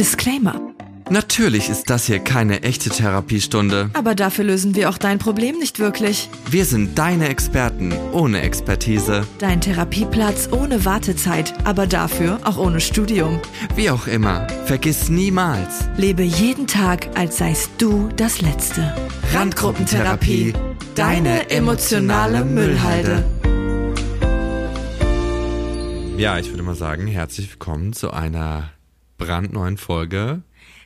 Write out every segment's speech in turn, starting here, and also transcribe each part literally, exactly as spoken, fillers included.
Disclaimer. Natürlich ist das hier keine echte Therapiestunde. Aber dafür lösen wir auch dein Problem nicht wirklich. Wir sind deine Experten ohne Expertise. Dein Therapieplatz ohne Wartezeit, aber dafür auch ohne Studium. Wie auch immer, vergiss niemals. Lebe jeden Tag, als seist du das Letzte. Randgruppentherapie, deine emotionale Müllhalde. Ja, ich würde mal sagen, herzlich willkommen zu einer brandneuen Folge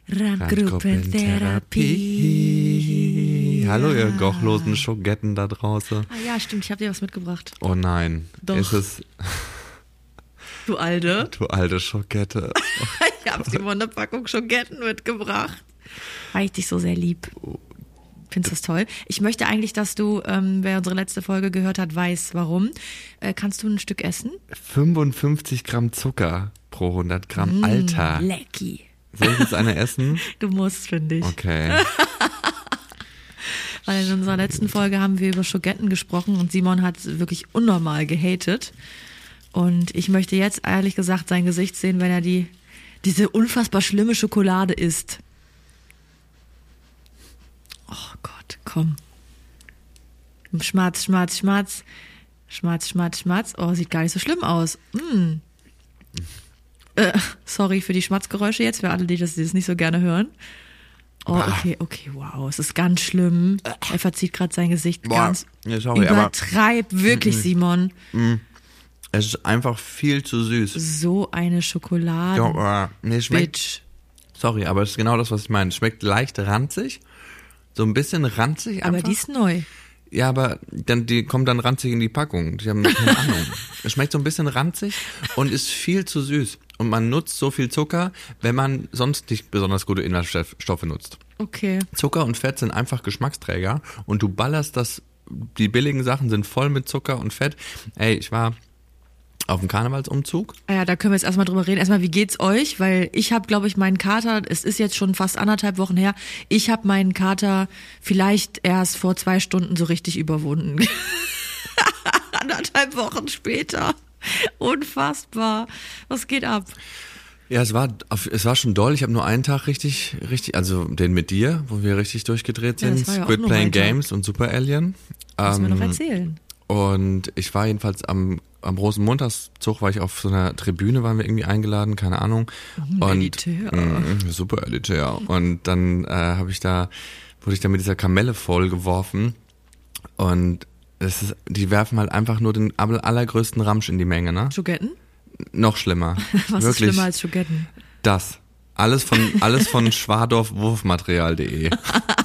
Randgruppentherapie. Hallo, ihr gochlosen Schogetten da draußen. Ah ja, stimmt, ich habe dir was mitgebracht. Oh nein. Doch. Ist es... Du alte. Du alte Schogette. Ich habe dir mal eine Packung Schogetten mitgebracht. Weil ich dich so sehr lieb. Findest du das toll? Ich möchte eigentlich, dass du, ähm, wer unsere letzte Folge gehört hat, weiß, warum. Äh, kannst du ein Stück essen? fünfundfünfzig Gramm Zucker pro hundert Gramm. Mm, Alter. Lecki. Soll ich jetzt eine essen? Du musst, finde ich. Okay. Weil in unserer letzten Folge haben wir über Schogetten gesprochen und Simon hat wirklich unnormal gehatet. Und ich möchte jetzt ehrlich gesagt sein Gesicht sehen, wenn er die diese unfassbar schlimme Schokolade isst. Oh Gott, komm. Schmatz, schmatz, schmatz. Schmatz, schmatz, schmatz. Oh, sieht gar nicht so schlimm aus. Mm. Äh, sorry für die Schmatzgeräusche jetzt, für alle, die das, die das nicht so gerne hören. Oh, okay, okay, wow, es ist ganz schlimm. Er verzieht gerade sein Gesicht Boah, ganz. ja, sorry, Übertreib, aber, wirklich, mm, Simon. Mm, es ist einfach viel zu süß. So eine Schokolade. Ja, nee, es schmeckt, Bitch. sorry, aber es ist genau das, was ich meine. Es schmeckt leicht ranzig, so ein bisschen ranzig einfach. Aber die ist neu. Ja, aber dann, die kommt dann ranzig in die Packung. Die haben keine Ahnung. Es schmeckt so ein bisschen ranzig und ist viel zu süß. Und man nutzt so viel Zucker, wenn man sonst nicht besonders gute Inhaltsstoffe nutzt. Okay. Zucker und Fett sind einfach Geschmacksträger und du ballerst das, die billigen Sachen sind voll mit Zucker und Fett. Ey, ich war auf dem Karnevalsumzug. Ja, da können wir jetzt erstmal drüber reden. Erstmal, wie geht's euch? Weil ich habe, glaube ich, meinen Kater, es ist jetzt schon fast anderthalb Wochen her, ich habe meinen Kater vielleicht erst vor zwei Stunden so richtig überwunden. Anderthalb Wochen später. Unfassbar. Was geht ab? Ja, es war es war schon doll. Ich habe nur einen Tag richtig, richtig, also den mit dir, wo wir richtig durchgedreht Ja, sind. das war ja auch Squid nur Playing ein Tag. Games und Super Alien. Müssen wir Ähm, noch erzählen. Und ich war jedenfalls am am Rosenmontagszug, war ich auf so einer Tribüne, waren wir irgendwie eingeladen, keine Ahnung. Mhm, und elitär. Mh, super elitär. Und dann äh, habe ich da, wurde ich da mit dieser Kamelle vollgeworfen. Und das ist, die werfen halt einfach nur den allergrößten Ramsch in die Menge, ne? Schogetten? Noch schlimmer. Was Wirklich, ist schlimmer als Schogetten? das. Alles von alles von schwadorf wurfmaterial punkt de.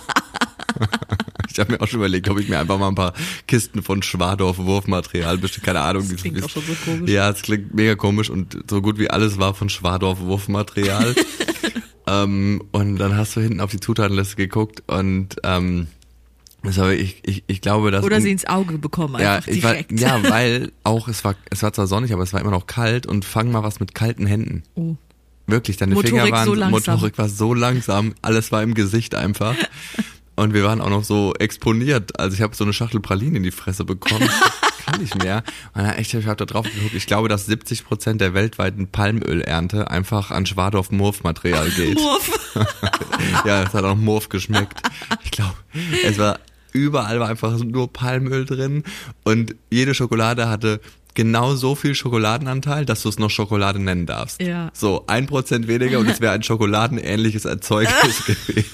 Ich habe mir auch schon überlegt, ob ich mir einfach mal ein paar Kisten von Schwadorf Wurfmaterial bestelle. Keine Ahnung. Das klingt auch schon so komisch. Ja, es klingt mega komisch und so gut wie alles war von Schwadorf Wurfmaterial. ähm, und dann hast du hinten auf die Zutatenliste geguckt und ähm, das war ich, ich, ich glaube, dass... Oder um, sie ins Auge bekommen, ja, einfach ich war, direkt. ja, weil auch, es war es war zwar sonnig, aber es war immer noch kalt und fang mal was mit kalten Händen. Oh. Wirklich, deine Motorik Finger waren, so langsam. Motorik war so langsam, alles war im Gesicht einfach. Und wir waren auch noch so exponiert. Also ich habe so eine Schachtel Pralinen in die Fresse bekommen. Kann nicht mehr. Und dann echt, ich habe da drauf geguckt. Ich glaube, dass siebzig Prozent der weltweiten Palmölernte einfach an Schwadorf-Murf-Material geht. Murf. Ja, es hat auch Murf geschmeckt. Ich glaube, es war, überall war einfach nur Palmöl drin. Und jede Schokolade hatte genau so viel Schokoladenanteil, dass du es noch Schokolade nennen darfst. Ja. So, ein Prozent weniger und es wäre ein schokoladenähnliches Erzeugnis gewesen.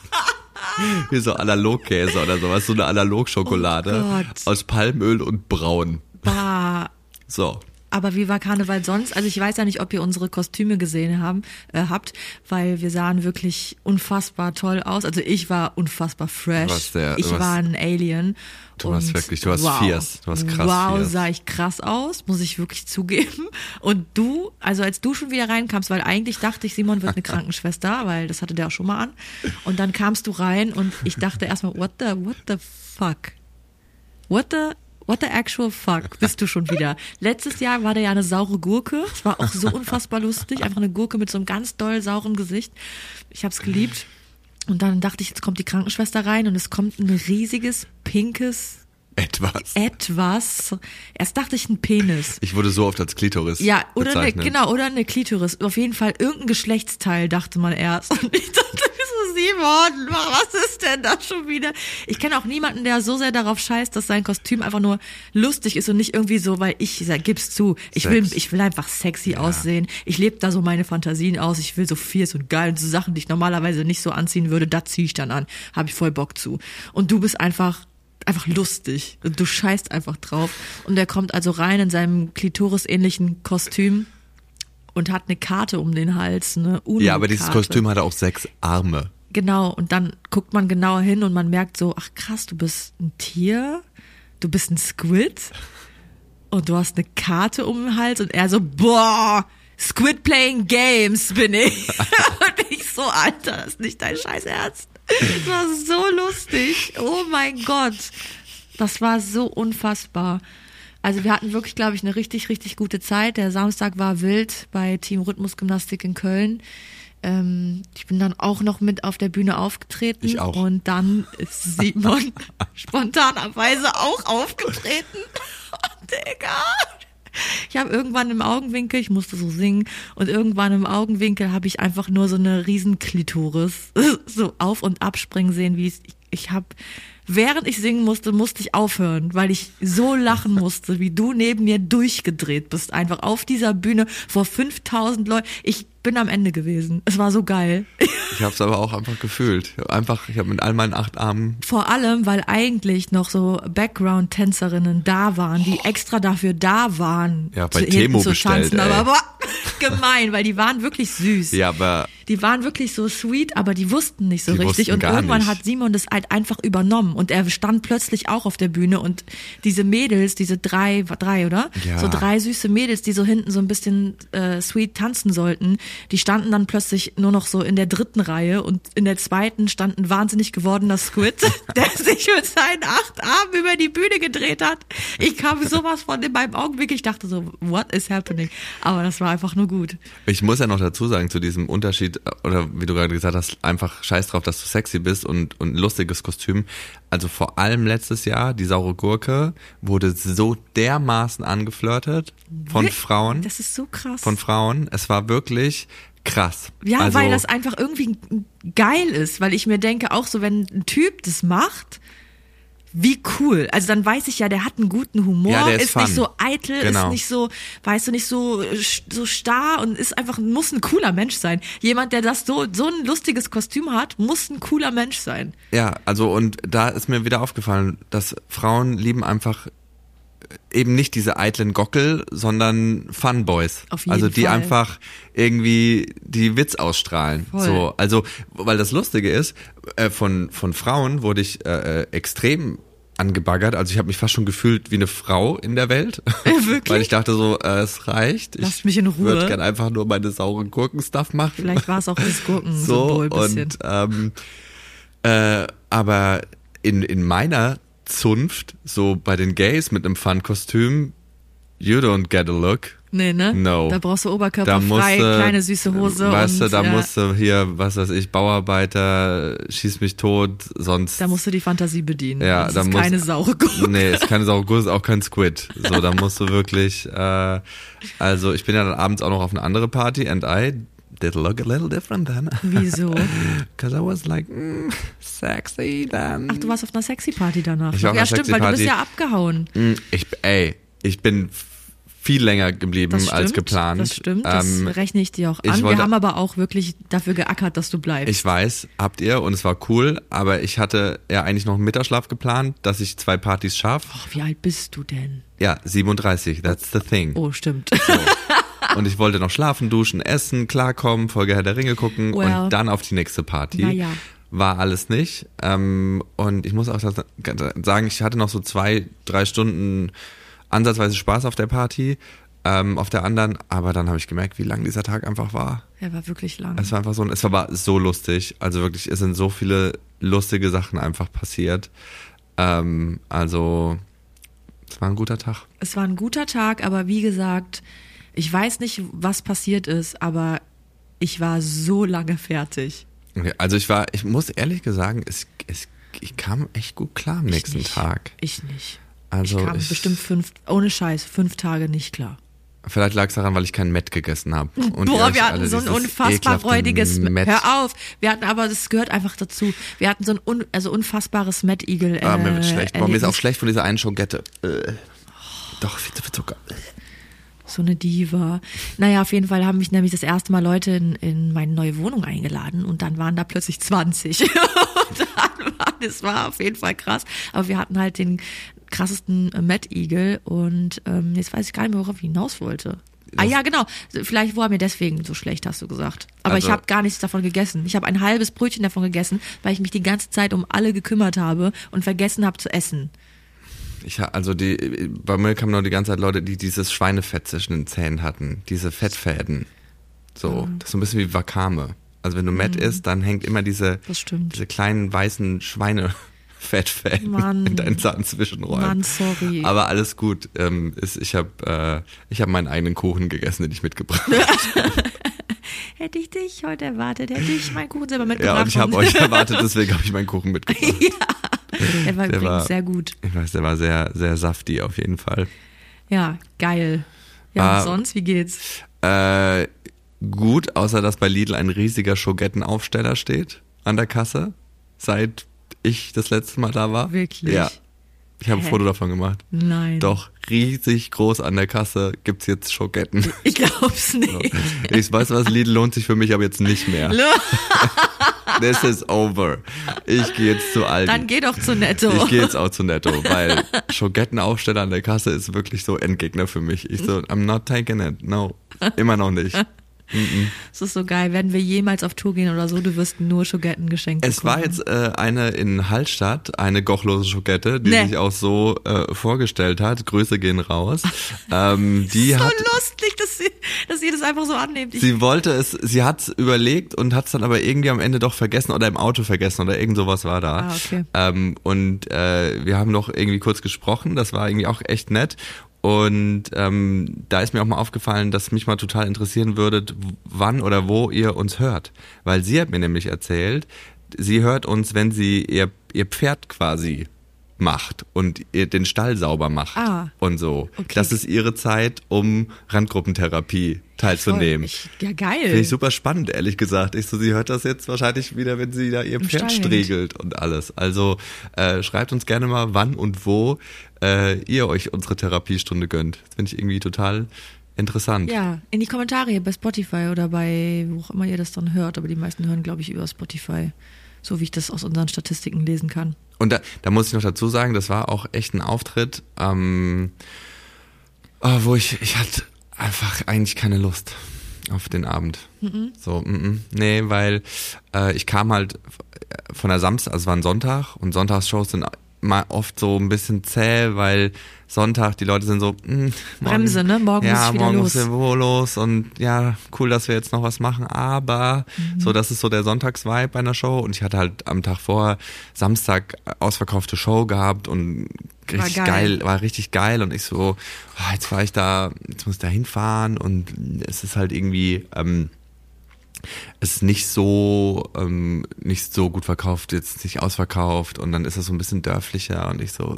Wie so Analogkäse oder sowas, so eine Analogschokolade Oh Gott. aus Palmöl und Braun. Bah. So. Aber wie war Karneval sonst? Also ich weiß ja nicht, ob ihr unsere Kostüme gesehen haben, äh, habt, weil wir sahen wirklich unfassbar toll aus. Also ich war unfassbar fresh. Du warst der- ich du warst- war ein Alien. Du warst Und wirklich, du warst wow. fierce. Du warst krass Wow, fierce. sah ich krass aus, muss ich wirklich zugeben. Und du, also als du schon wieder reinkamst, weil eigentlich dachte ich, Simon wird eine Krankenschwester, weil das hatte der auch schon mal an. Und dann kamst du rein und ich dachte erstmal, what the, what the fuck? What the, what the actual fuck bist du schon wieder? Letztes Jahr war da ja eine saure Gurke. Es war auch so unfassbar lustig. Einfach eine Gurke mit so einem ganz doll sauren Gesicht. Ich hab's geliebt. Und dann dachte ich, jetzt kommt die Krankenschwester rein und es kommt ein riesiges, pinkes Etwas. Etwas. Erst dachte ich ein Penis. Ich wurde so oft als Klitoris Ja, oder eine, bezeichnet. genau, oder eine Klitoris. Auf jeden Fall irgendein Geschlechtsteil, dachte man erst. Und ich dachte, so Simon, was ist denn da schon wieder? Ich kenne auch niemanden, der so sehr darauf scheißt, dass sein Kostüm einfach nur lustig ist und nicht irgendwie so, weil ich, ich sag, gib's zu, ich Sex. will, ich will einfach sexy Ja. aussehen. Ich lebe da so meine Fantasien aus. Ich will so fierce und geil und so Sachen, die ich normalerweise nicht so anziehen würde, da ziehe ich dann an. Habe ich voll Bock zu. Und du bist einfach einfach lustig. Und du scheißt einfach drauf. Und er kommt also rein in seinem Klitoris-ähnlichen Kostüm und hat eine Karte um den Hals, eine UNO-Karte. Ja, aber dieses Kostüm hatte auch sechs Arme. Genau, und dann guckt man genauer hin und man merkt so, ach krass, du bist ein Tier, du bist ein Squid und du hast eine Karte um den Hals und er so, boah, Squid playing games bin ich. Und ich so, Alter, das ist nicht dein scheiß Ernst. Das war so lustig. Oh mein Gott. Das war so unfassbar. Also wir hatten wirklich, glaube ich, eine richtig, richtig gute Zeit. Der Samstag war wild bei Team Rhythmusgymnastik in Köln. Ähm, ich bin dann auch noch mit auf der Bühne aufgetreten. Ich auch. Und dann ist Simon spontanerweise auch aufgetreten. Und Digga. Ich habe irgendwann im Augenwinkel, ich musste so singen, und irgendwann im Augenwinkel habe ich einfach nur so eine riesen Klitoris so auf- und abspringen sehen, wie es, ich, ich habe, während ich singen musste, musste ich aufhören, weil ich so lachen musste, wie du neben mir durchgedreht bist, einfach auf dieser Bühne vor fünftausend Leuten. Ich bin am Ende gewesen. Es war so geil. Ich habe es aber auch einfach gefühlt. Ich hab einfach, ich habe mit all meinen acht Armen. Vor allem, weil eigentlich noch so Background-Tänzerinnen da waren, die extra dafür da waren, Ja, bei zu- Temo hinten zu bestellt, tanzen. ey. Aber boah, gemein, weil die waren wirklich süß. Ja, aber Die waren wirklich so sweet, aber die wussten nicht so Die richtig. wussten Und gar irgendwann nicht. hat Simon das halt einfach übernommen. Und er stand plötzlich auch auf der Bühne. Und diese Mädels, diese drei, drei, oder? Ja. So drei süße Mädels, die so hinten so ein bisschen äh, sweet tanzen sollten, die standen dann plötzlich nur noch so in der dritten Reihe. Und in der zweiten stand ein wahnsinnig gewordener Squid, der sich mit seinen acht Armen über die Bühne gedreht hat. Ich kam sowas von in meinem Augenblick. Ich dachte so, what is happening? Aber das war einfach nur gut. ich muss ja noch dazu sagen, zu diesem Unterschied, oder wie du gerade gesagt hast, einfach scheiß drauf, dass du sexy bist und, und ein lustiges Kostüm. Also vor allem letztes Jahr, die saure Gurke wurde so dermaßen angeflirtet von Frauen. Das ist so krass. Von Frauen. Es war wirklich krass. Ja, also, weil das einfach irgendwie geil ist, weil ich mir denke, auch so, wenn ein Typ das macht, wie cool. Also dann weiß ich ja, der hat einen guten Humor, Ja, der ist ist fun. nicht so eitel, Genau. ist nicht so, weißt du, nicht so so starr und ist einfach, muss ein cooler Mensch sein. Jemand, der das so so ein lustiges Kostüm hat, muss ein cooler Mensch sein. Ja, also und da ist mir wieder aufgefallen, dass Frauen lieben einfach eben nicht diese eitlen Gockel, sondern Funboys. Auf jeden also die Fall. einfach irgendwie die Witz ausstrahlen. Voll. So, also weil das Lustige ist, äh, von von Frauen wurde ich äh, äh, extrem angebaggert. Also ich habe mich fast schon gefühlt wie eine Frau in der Welt. Wirklich? Weil ich dachte so, äh, es reicht. Lasst ich mich in Ruhe. würde gerne einfach nur meine sauren Gurken-Stuff machen. Vielleicht war es auch das so Gurkensymbol ein bisschen. und ähm, äh, aber in in meiner Zunft, so bei den Gays mit einem Fun-Kostüm, you don't get a look. Nee, ne? No. Da brauchst du Da oberkörperfrei, musst du, kleine süße Hose. Weißt und, du, da ja, musst du hier, was weiß ich, Bauarbeiter, schieß mich tot, sonst. da musst du die Fantasie bedienen. Ja, das da ist muss- keine saure Gurke. Nee, ist keine saure Gurke, ist auch kein Squid. So, da musst du wirklich, äh, also ich bin ja dann abends auch noch auf eine andere Party and I did look a little different then. Wieso? Because I was like, mm, sexy then. Ach, du warst auf einer Sexy-Party danach. Ich war auf Ja, einer stimmt, weil du bist Sexy-Party. ja abgehauen. Mm, Ich, ey, ich bin f- viel länger geblieben Das stimmt, als geplant. das stimmt, das Ähm, rechne ich dir auch ich an. Wir wollte- haben aber auch wirklich dafür geackert, dass du bleibst. Ich weiß, habt ihr, und es war cool, aber ich hatte ja eigentlich noch einen Mittagsschlaf geplant, dass ich zwei Partys schaffe. Oh, wie alt bist du denn? Ja, siebenunddreißig, that's the thing. Oh, stimmt. Und ich wollte noch schlafen, duschen, essen, klarkommen, Folge Herr der Ringe gucken Well. und dann auf die nächste Party. Naja. War alles nicht. Ähm, und ich muss auch sagen, ich hatte noch so zwei, drei Stunden ansatzweise Spaß auf der Party, ähm, auf der anderen, aber dann habe ich gemerkt, wie lang dieser Tag einfach war. Er war wirklich lang. Es war einfach so, es war so lustig. Also wirklich, es sind so viele lustige Sachen einfach passiert. Ähm, also, es war ein guter Tag. Es war ein guter Tag, aber wie gesagt, ich weiß nicht, was passiert ist, aber ich war so lange fertig. Okay, also ich war, ich muss ehrlich sagen, es, es, ich kam echt gut klar am nächsten ich nicht. Tag. Ich nicht. Also ich kam ich, bestimmt fünf, ohne Scheiß, fünf Tage nicht klar. Vielleicht lag es daran, weil ich kein Met gegessen habe. Boah, wir hatten so ein unfassbar räudiges Met. Hör auf, wir hatten aber, das gehört einfach dazu. Wir hatten so ein un, also unfassbares Met-Igel. Ah, mir wird äh, schlecht. Boah, mir ist auch schlecht von dieser einen Schogette. Äh. Doch, viel zu viel Zucker. So eine Diva. Naja, auf jeden Fall haben mich nämlich das erste Mal Leute in, in meine neue Wohnung eingeladen und dann waren da plötzlich zwanzig. Und dann war, das war auf jeden Fall krass. Aber wir hatten halt den krassesten Met-Igel und ähm, jetzt weiß ich gar nicht mehr, worauf ich hinaus wollte. Ah ja, genau. Vielleicht war mir deswegen so schlecht, hast du gesagt. Aber also, ich habe gar nichts davon gegessen. Ich habe ein halbes Brötchen davon gegessen, weil ich mich die ganze Zeit um alle gekümmert habe und vergessen habe zu essen. Ich, also die, bei mir kamen noch die ganze Zeit Leute, die dieses Schweinefett zwischen den Zähnen hatten. Diese Fettfäden. So, mhm. Das ist so ein bisschen wie Wakame. Also wenn du Met mhm. isst, dann hängt immer diese, diese kleinen weißen Schweinefettfäden Mann. in deinen Zahnzwischenräumen. Mann, sorry. Aber alles gut. Ähm, ist, ich habe äh, ich hab meinen eigenen Kuchen gegessen, den ich mitgebracht habe. Hätte ich dich heute erwartet, hätte ich meinen Kuchen selber mitgebracht. Ja, und ich habe euch erwartet, deswegen habe ich meinen Kuchen mitgebracht. Ja. Der war der übrigens war, sehr gut. Ich weiß, der war sehr, sehr saftig auf jeden Fall. Ja, geil. Ja, war, und sonst, wie geht's? Äh, gut, außer dass bei Lidl ein riesiger Schogettenaufsteller steht an der Kasse, seit ich das letzte Mal da war. Wirklich? Ja. Ich habe ein Foto davon gemacht. Nein. Doch, riesig groß an der Kasse gibt's jetzt Schogetten. Ich glaub's nicht. Ich weiß was, Lidl lohnt sich für mich aber jetzt nicht mehr. This is over. Ich gehe jetzt zu Aldi. Dann geh doch zu Netto. Ich gehe jetzt auch zu Netto, weil Schogettenaufsteller an der Kasse ist wirklich so Endgegner für mich. Ich so, I'm not taking it. No, immer noch nicht. Mm-mm. Das ist so geil. Werden wir jemals auf Tour gehen oder so, du wirst nur Schogetten geschenkt Es bekommen. war jetzt äh, eine in Hallstatt, eine gochlose Schogette, die nee. sich auch so äh, vorgestellt hat. Grüße gehen raus. Ähm, die so hat, lustig, dass sie, dass ihr das einfach so annehmt. Ich sie wollte es, sie hat es überlegt und hat es dann aber irgendwie am Ende doch vergessen oder im Auto vergessen oder irgend sowas war da. Ah, okay. Ähm, und äh, wir haben noch irgendwie kurz gesprochen, das war irgendwie auch echt nett. Und ähm, da ist mir auch mal aufgefallen, dass mich mal total interessieren würde, wann oder wo ihr uns hört. Weil sie hat mir nämlich erzählt, sie hört uns, wenn sie ihr, ihr Pferd quasi macht und ihr den Stall sauber macht ah, und so. Okay. Das ist ihre Zeit, um Randgruppentherapie teilzunehmen. Ich, ja, geil. Finde ich super spannend, ehrlich gesagt. Ich so, sie hört das jetzt wahrscheinlich wieder, wenn sie da ihr Im Pferd Stall striegelt hängt. und alles. Also äh, schreibt uns gerne mal, wann und wo äh, ihr euch unsere Therapiestunde gönnt. Das finde ich irgendwie total interessant. Ja, in die Kommentare hier bei Spotify oder bei wo auch immer ihr das dann hört. Aber die meisten hören, glaube ich, über Spotify. So wie ich das aus unseren Statistiken lesen kann. Und da, da muss ich noch dazu sagen, das war auch echt ein Auftritt, ähm, oh, wo ich, ich hatte einfach eigentlich keine Lust auf den Abend. Mhm. So, mm, nee, weil äh, ich kam halt von der Samstag, also es war ein Sonntag und Sonntagsshows sind mal oft so ein bisschen zäh, weil Sonntag, die Leute sind so, mh, morgen, Bremse, ne? Morgen ja, muss ich wieder morgen los. muss wo los und ja, cool, dass wir jetzt noch was machen, aber mhm. so, das ist so der Sonntagsvibe bei einer Show und ich hatte halt am Tag vorher Samstag ausverkaufte Show gehabt und richtig war geil. geil, war richtig geil und ich so, oh, jetzt fahre ich da, jetzt muss ich da hinfahren und es ist halt irgendwie, ähm, es ist nicht so ähm, nicht so gut verkauft, jetzt nicht ausverkauft und dann ist es so ein bisschen dörflicher und ich so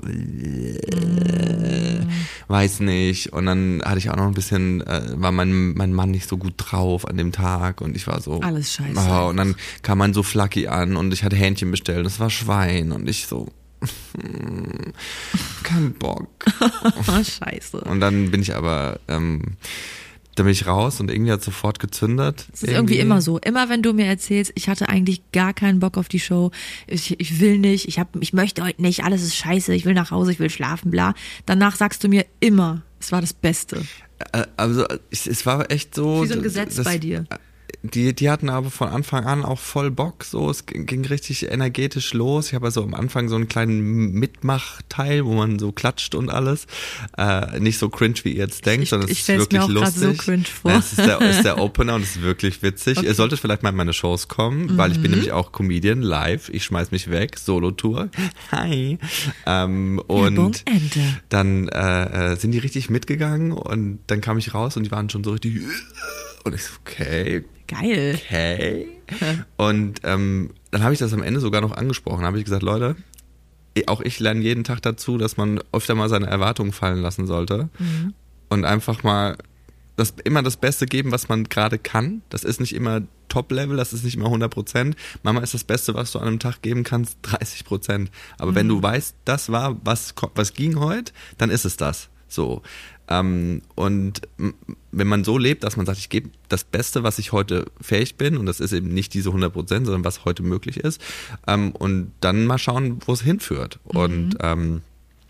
äh, mm. weiß nicht und dann hatte ich auch noch ein bisschen äh, war mein mein Mann nicht so gut drauf an dem Tag und ich war so alles scheiße oh, und dann kam man so Flacky an und ich hatte Hähnchen bestellt, das war Schwein und ich so kein Bock. Scheiße. Und dann bin ich aber ähm, da bin ich raus und irgendwie hat sofort gezündet. Es ist irgendwie. irgendwie immer so. Immer wenn du mir erzählst, ich hatte eigentlich gar keinen Bock auf die Show, ich, ich will nicht, ich hab, ich möchte heute nicht, alles ist scheiße, ich will nach Hause, ich will schlafen, bla. Danach sagst du mir immer, es war das Beste. Also es, es war echt so. Wie so ein Gesetz das, bei dir. Die, die hatten aber von Anfang an auch voll Bock, so, es ging richtig energetisch los. Ich habe also am Anfang so einen kleinen Mitmachteil, wo man so klatscht und alles. Äh, nicht so cringe, wie ihr jetzt denkt, ich, sondern es ich ist wirklich mir auch lustig. So cringe vor. Es ist der, ist der Opener und es ist wirklich witzig. Okay. Ihr solltet vielleicht mal in meine Shows kommen, mhm. weil ich bin nämlich auch Comedian live. Ich schmeiß mich weg, Solo-Tour. Hi. Ähm, und dann äh, sind die richtig mitgegangen und dann kam ich raus und die waren schon so richtig und ich so, okay. Geil. Okay. Und ähm, dann habe ich das am Ende sogar noch angesprochen. Da habe ich gesagt, Leute, auch ich lerne jeden Tag dazu, dass man öfter mal seine Erwartungen fallen lassen sollte mhm. und einfach mal das, immer das Beste geben, was man gerade kann. Das ist nicht immer Top-Level, das ist nicht immer hundert Prozent. Manchmal ist das Beste, was du an einem Tag geben kannst, dreißig Prozent. Aber mhm. wenn du weißt, das war, was, was ging heute, dann ist es das. So. Ähm, und wenn man so lebt, dass man sagt, ich gebe das Beste, was ich heute fähig bin, und das ist eben nicht diese hundert Prozent, sondern was heute möglich ist, ähm, und dann mal schauen, wo es hinführt. Mhm. Und ähm,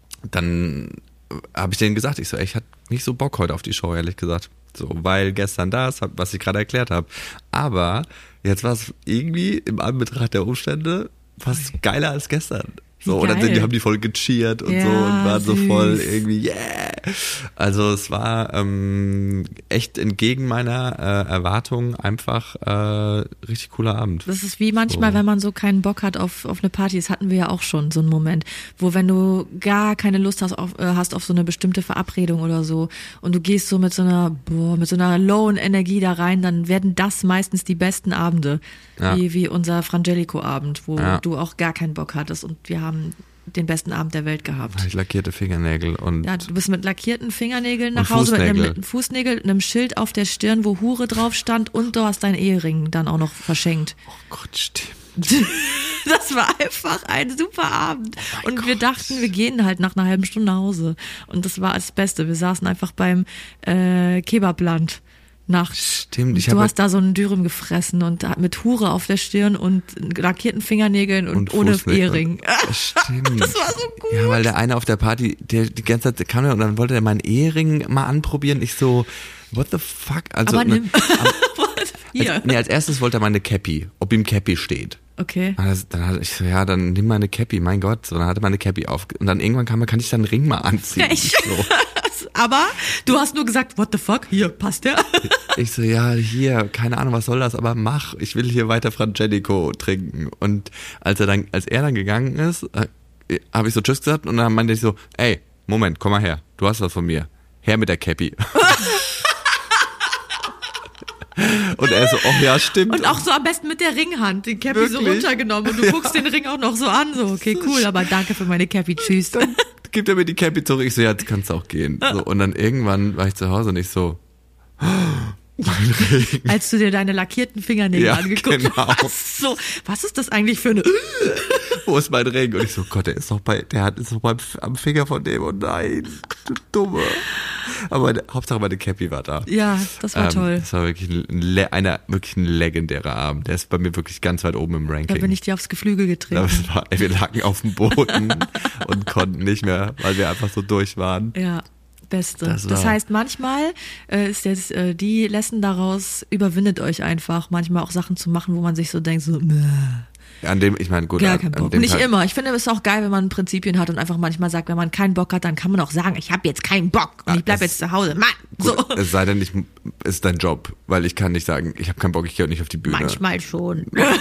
dann habe ich denen gesagt, ich so, ey, ich hatte nicht so Bock heute auf die Show, ehrlich gesagt. So, weil gestern das, was ich gerade erklärt habe. Aber jetzt war es irgendwie im Anbetracht der Umstände fast geiler als gestern. So, und dann sind, die haben die voll gecheert und ja, so und waren süß. So voll irgendwie, yeah. Also es war ähm, echt entgegen meiner äh, Erwartung einfach äh, richtig cooler Abend. Das ist wie manchmal, so. Wenn man so keinen Bock hat auf, auf eine Party, das hatten wir ja auch schon, so einen Moment, wo wenn du gar keine Lust hast auf, äh, hast auf so eine bestimmte Verabredung oder so und du gehst so mit so einer, boah, mit so einer lowen Energie da rein, dann werden das meistens die besten Abende, ja. wie, wie unser Frangelico-Abend, wo ja. du auch gar keinen Bock hattest und wir haben den besten Abend der Welt gehabt. Ich lackierte Fingernägel und ja, du bist mit lackierten Fingernägeln nach Hause mit einem, mit einem Fußnägel, einem Schild auf der Stirn, wo Hure drauf stand und du hast deinen Ehering dann auch noch verschenkt. Oh Gott, stimmt. Das war einfach ein super Abend. Oh und Gott. Wir dachten, wir gehen halt nach einer halben Stunde nach Hause. Und das war das Beste. Wir saßen einfach beim äh, Kebabland. Nachts. Stimmt. Ich du hast da so einen Dürüm gefressen und mit Hure auf der Stirn und lackierten Fingernägeln und, und ohne Ehering. Stimmt. Das war so gut. Ja, weil der eine auf der Party, der die ganze Zeit kam und dann wollte er meinen Ehering mal anprobieren. Ich so, what the fuck? Also, aber nimm. Ne, Hier. Als, nee, als erstes wollte er meine Cappy, ob ihm Cappy steht. Okay. Also, dann hatte ich so, ja, dann nimm meine Cappy, mein Gott. So, dann hatte meine Cappy auf. Und dann irgendwann kam er, kann ich dann einen Ring mal anziehen? Ja, ich, so. Aber du hast nur gesagt, what the fuck, hier, passt der? Ich so, ja, hier, keine Ahnung, was soll das, aber mach, ich will hier weiter Frangelico trinken. Und als er dann, als er dann gegangen ist, äh, habe ich so Tschüss gesagt und dann meinte ich so, ey, Moment, komm mal her, du hast was von mir. Her mit der Cappy. Und er so, oh ja, stimmt. Und auch so am besten mit der Ringhand, den Cappy so runtergenommen und du guckst ja. den Ring auch noch so an, so, okay, cool, aber danke für meine Cappy, tschüss. Dann gibt er mir die Cappy zurück, ich so, ja, jetzt kannst du auch gehen. So, und dann irgendwann war ich zu Hause und ich so, oh, mein Ring. Als du dir deine lackierten Fingernägel ja, angeguckt genau. hast, so, was ist das eigentlich für eine... Wo ist mein Ring? Und ich so, Gott, der ist doch bei, der hat ist doch beim, am Finger von dem, und nein, du Dumme. Aber meine, Hauptsache meine Cappy war da. Ja, das war ähm, toll. Das war wirklich ein, einer, wirklich ein legendärer Abend. Der ist bei mir wirklich ganz weit oben im Ranking. Da bin ich dir aufs Geflügel getreten. Das war, ey, wir lagen auf dem Boden und konnten nicht mehr, weil wir einfach so durch waren. Ja. Beste. Das, das heißt, manchmal äh, ist jetzt äh, die Lesson daraus, überwindet euch einfach, manchmal auch Sachen zu machen, wo man sich so denkt, so, Mäh. An dem, ich meine, gut. Gar keinen an, Bock. An Nicht Tag. immer. Ich finde, es ist auch geil, wenn man Prinzipien hat und einfach manchmal sagt, wenn man keinen Bock hat, dann kann man auch sagen, ich habe jetzt keinen Bock und ah, ich bleib jetzt zu Hause. Mann! Gut, so. Es sei denn, ich, ist dein Job, weil ich kann nicht sagen, ich habe keinen Bock, ich gehe nicht auf die Bühne. Manchmal schon.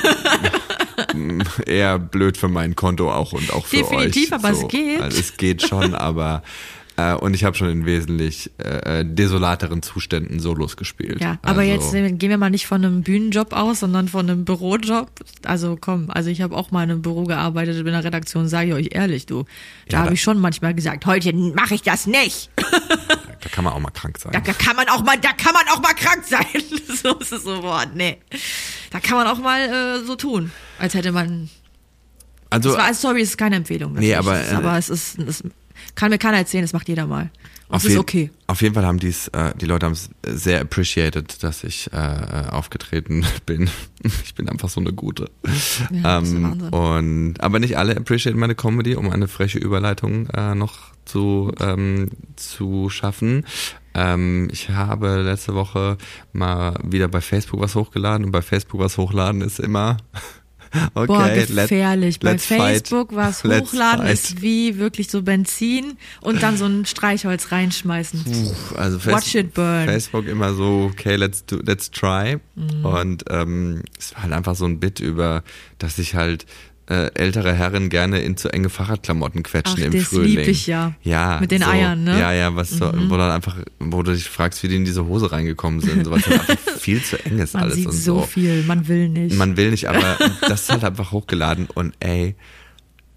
Eher blöd für mein Konto auch und auch für Definitiv, euch. Definitiv, aber so. es geht. Also es geht schon, aber äh, und ich habe schon in wesentlich äh, desolateren Zuständen Solos gespielt. Ja, aber also, jetzt gehen wir mal nicht von einem Bühnenjob aus, sondern von einem Bürojob. Also komm, also ich habe auch mal in einem Büro gearbeitet in der Redaktion, sage ich euch ehrlich, du. Da ja, habe ich schon manchmal gesagt, heute mache ich das nicht. Da kann man auch mal krank sein. Da, da kann man auch mal, da kann man auch mal krank sein. So ist es so, boah, nee. Da kann man auch mal äh, so tun, als hätte man. Also, das war, sorry, es ist keine Empfehlung. Nee, aber, ist, aber es ist, es kann mir keiner erzählen, das macht jeder mal. Und es ist okay. Auf jeden Fall haben die's, äh, die Leute haben es sehr appreciated, dass ich äh, aufgetreten bin. Ich bin einfach so eine Gute. Ja, das ist Wahnsinn. Und, aber nicht alle appreciaten meine Comedy, um eine freche Überleitung äh, noch zu, ähm, zu schaffen. Ähm, ich habe letzte Woche mal wieder bei Facebook was hochgeladen und bei Facebook was hochladen ist immer... Okay, boah, gefährlich. Let, Bei Facebook was hochladen ist wie wirklich so Benzin und dann so ein Streichholz reinschmeißen. Puh, also Watch Face- it burn. Facebook immer so, okay, let's do, let's try. Mhm. Und ähm, es war halt einfach so ein Bit über, dass ich halt äh, ältere Herren gerne in zu enge Fahrradklamotten quetschen. Ach, im das Frühling. Lieb ich ja. Ja. Mit den so, Eiern, ne? Ja, ja, was so, mhm. wo dann einfach, wo du dich fragst, wie die in diese Hose reingekommen sind, so, was halt einfach viel zu eng ist man alles sieht und so. so viel, man will nicht. Man will nicht, aber das ist halt einfach hochgeladen und ey,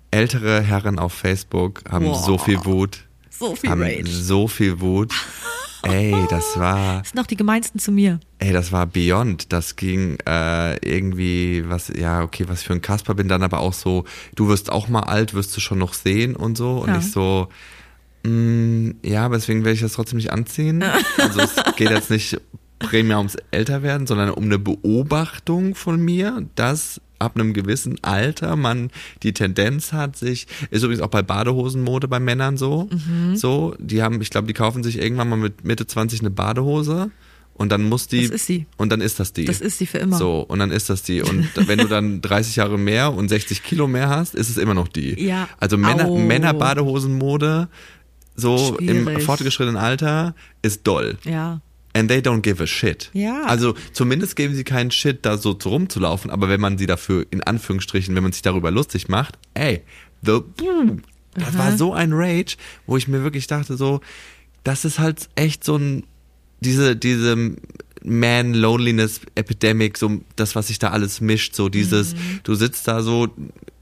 ältere Herren auf Facebook haben Boah. so viel Wut. So viel haben Rage. so viel Wut. Ey, das war... Das sind noch die gemeinsten zu mir. Ey, das war beyond. Das ging äh, irgendwie, was, ja, okay, was ich für ein Kasper bin, dann aber auch so, du wirst auch mal alt, wirst du schon noch sehen und so. Und Ja. ich so, mh, ja, aber deswegen werde ich das trotzdem nicht anziehen. Also es geht jetzt nicht primär ums Älterwerden, sondern um eine Beobachtung von mir, dass ab einem gewissen Alter man die Tendenz hat, sich, ist übrigens auch bei Badehosenmode bei Männern so, Mhm. so, die haben, ich glaube, die kaufen sich irgendwann mal mit Mitte zwanzig eine Badehose und dann muss die, Das ist sie. und dann ist das die. Das ist sie für immer. So, und dann ist das die. Und wenn du dann dreißig Jahre mehr und sechzig Kilo mehr hast, ist es immer noch die. Ja. Also Männer, Au. Männer-Badehosenmode, so im Schwierig. fortgeschrittenen Alter, ist doll. Ja. And they don't give a shit. Ja. Also zumindest geben sie keinen Shit, da so rumzulaufen, aber wenn man sie dafür, in Anführungsstrichen, wenn man sich darüber lustig macht, ey, the, das war so ein Rage, wo ich mir wirklich dachte so, das ist halt echt so ein, diese, diese Man-Loneliness-Epidemic, so das, was sich da alles mischt, so dieses, Mhm. du sitzt da so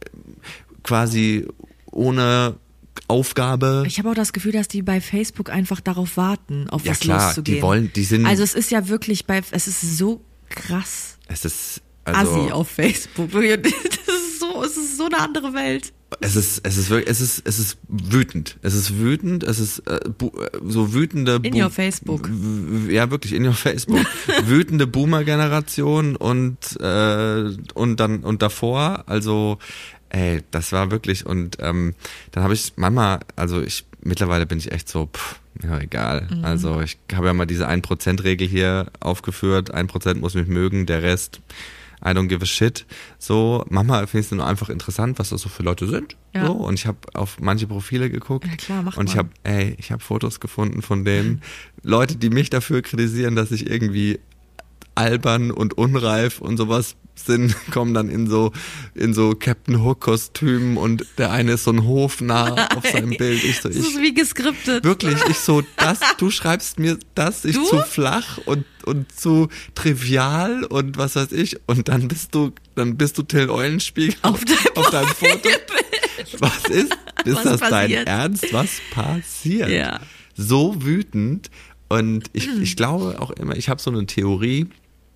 quasi ohne Aufgabe. Ich habe auch das Gefühl, dass die bei Facebook einfach darauf warten, auf Ja was klar, loszugehen. die wollen, die sind, Also es ist ja wirklich bei, es ist so krass es ist, also, assi auf Facebook. Das ist so, es ist so eine andere Welt. Es ist, es ist wirklich, es ist, es ist wütend. Es ist wütend, es ist äh, bu, äh, so wütende. In Bu- your Facebook. w- Ja, wirklich, in your Facebook. Wütende Boomer-Generation und, äh, und dann, und davor, also, ey, das war wirklich, und ähm, dann habe ich manchmal, also ich, mittlerweile bin ich echt so, pff, ja, egal. Mhm. Also ich habe ja mal diese ein Prozent Regel hier aufgeführt, ein Prozent muss mich mögen, der Rest I don't give a shit. So, manchmal finde ich es nur einfach interessant, was das so für Leute sind. Ja. So, und ich habe auf manche Profile geguckt. Ja, klar, macht und ich man. habe, ey, ich habe Fotos gefunden von denen. Leute, die mich dafür kritisieren, dass ich irgendwie albern und unreif und sowas sind, kommen dann in so in so Captain Hook Kostümen und der eine ist so ein Hofnarr auf seinem Bild. Ich so, Das ich ist wie geskriptet. wirklich, ich so, das, du schreibst mir das, ich Du? zu flach und und zu trivial und was weiß ich und dann bist du, dann bist du Till Eulenspiegel Auf deinem auf deinem Foto. Was ist? Ist Was das dein passiert? Ernst? Was passiert? Ja. So wütend und ich, ich glaube auch immer, ich habe so eine Theorie,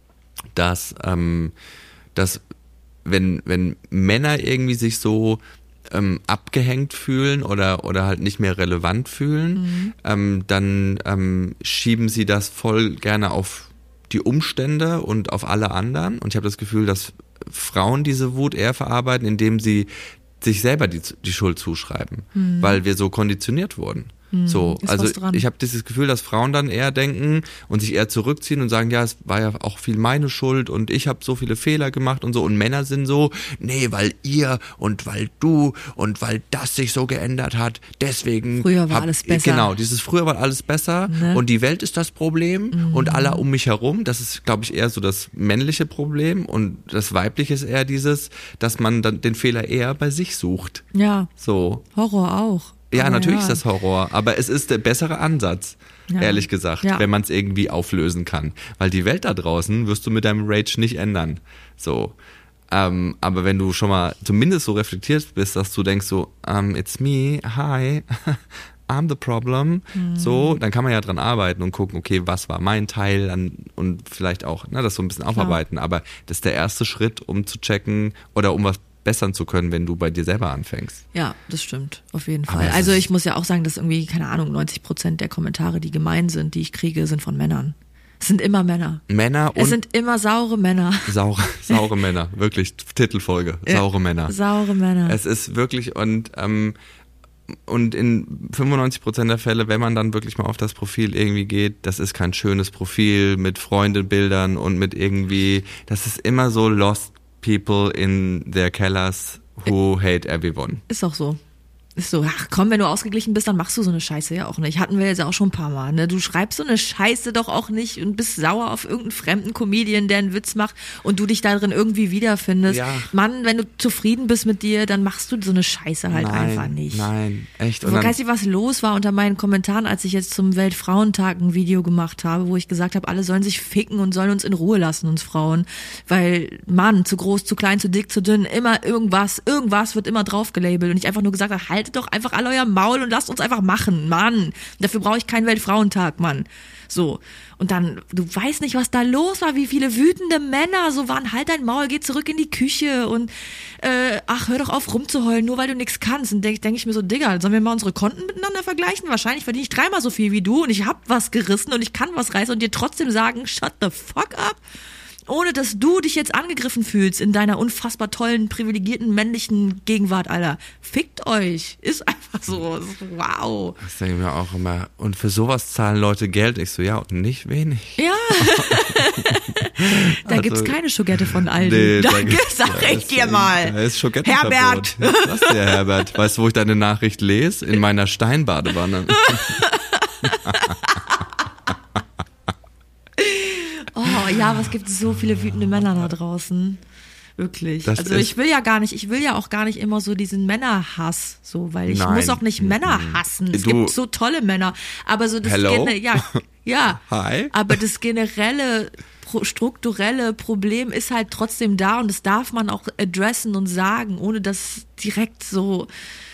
dass, ähm, dass wenn, wenn Männer irgendwie sich so ähm, abgehängt fühlen oder, oder halt nicht mehr relevant fühlen, Mhm. ähm, dann ähm, schieben sie das voll gerne auf die Umstände und auf alle anderen. Und ich habe das Gefühl, dass Frauen diese Wut eher verarbeiten, indem sie sich selber die, die Schuld zuschreiben, weil wir so konditioniert wurden. So, ist also was dran. ich habe dieses Gefühl, dass Frauen dann eher denken und sich eher zurückziehen und sagen, ja, es war ja auch viel meine Schuld und ich habe so viele Fehler gemacht und so. Und Männer sind so, nee, weil ihr und weil du und weil das sich so geändert hat, deswegen. Früher war hab, alles besser. Genau, dieses früher war alles besser Ne? und die Welt ist das Problem und alle um mich herum. Das ist, glaube ich, eher so das männliche Problem und das weibliche ist eher dieses, dass man dann den Fehler eher bei sich sucht. Ja, So. Horror auch. Ja, Aber natürlich ja. ist das Horror, aber es ist der bessere Ansatz, Ja. ehrlich gesagt, Ja. wenn man es irgendwie auflösen kann. Weil die Welt da draußen wirst du mit deinem Rage nicht ändern. So. Ähm, aber wenn du schon mal zumindest so reflektiert bist, dass du denkst so, um, it's me, hi, I'm the problem, Mhm. so, dann kann man ja dran arbeiten und gucken, okay, was war mein Teil an, und vielleicht auch, ne, das so ein bisschen aufarbeiten. Aber das ist der erste Schritt, um zu checken oder um was bessern zu können, wenn du bei dir selber anfängst. Ja, das stimmt, auf jeden Aber Fall. es Also ist- ich muss ja auch sagen, dass irgendwie, keine Ahnung, neunzig Prozent der Kommentare, die gemein sind, die ich kriege, sind von Männern. Es sind immer Männer. Männer Es und sind immer saure Männer. saure, saure Männer, wirklich, Titelfolge, saure Männer. Saure Männer. Es ist wirklich, und ähm, und in fünfundneunzig Prozent der Fälle, wenn man dann wirklich mal auf das Profil irgendwie geht, das ist kein schönes Profil mit Freundebildern und mit irgendwie, das ist immer so lost people in their kellers who hate everyone. Ist auch so. Ist so, ach komm, wenn du ausgeglichen bist, dann machst du so eine Scheiße ja auch nicht. Hatten wir jetzt auch schon ein paar Mal, ne? Du schreibst so eine Scheiße doch auch nicht und bist sauer auf irgendeinen fremden Comedian, der einen Witz macht und du dich darin irgendwie wiederfindest. Ja. Mann, wenn du zufrieden bist mit dir, dann machst du so eine Scheiße halt nein, einfach nicht. Nein, echt. Und dann, weißt du, was los war unter meinen Kommentaren, als ich jetzt zum Weltfrauentag ein Video gemacht habe, wo ich gesagt habe, alle sollen sich ficken und sollen uns in Ruhe lassen, uns Frauen. Weil, Mann, zu groß, zu klein, zu dick, zu dünn, immer irgendwas, irgendwas wird immer drauf gelabelt. Und ich einfach nur gesagt habe, haltet doch einfach alle euer Maul und lasst uns einfach machen, Mann. Dafür brauche ich keinen Weltfrauentag, Mann. So. Und dann, du weißt nicht, was da los war, wie viele wütende Männer so waren, halt dein Maul, geh zurück in die Küche und äh, ach, hör doch auf rumzuheulen, nur weil du nichts kannst. Und denke denk ich mir so, Digga, sollen wir mal unsere Konten miteinander vergleichen? Wahrscheinlich verdiene ich dreimal so viel wie du und ich hab was gerissen und ich kann was reißen und dir trotzdem sagen, shut the fuck up. Ohne dass du dich jetzt angegriffen fühlst in deiner unfassbar tollen, privilegierten, männlichen Gegenwart, Alter. Fickt euch. Ist einfach so. Wow. Das denke ich mir auch immer. Und für sowas zahlen Leute Geld. Ich so, ja, und nicht wenig. Ja. Da Also, gibt's keine Schogette von Aldi. Nee, da da gibt's, sag ich dir mal. Da ist Schogette. Herbert. Was dir, Herbert? Weißt du, wo ich deine Nachricht lese? In meiner Steinbadewanne. Oh ja, was gibt es so viele wütende Männer da draußen. Wirklich. Das also ich will ja gar nicht, ich will ja auch gar nicht immer so diesen Männerhass, so, weil ich Nein. muss auch nicht Männer hassen. Es Du- gibt so tolle Männer, aber so das Hello? Gene- ja, ja. Hi. Aber das generelle pro- strukturelle Problem ist halt trotzdem da und das darf man auch adressen und sagen, ohne dass direkt so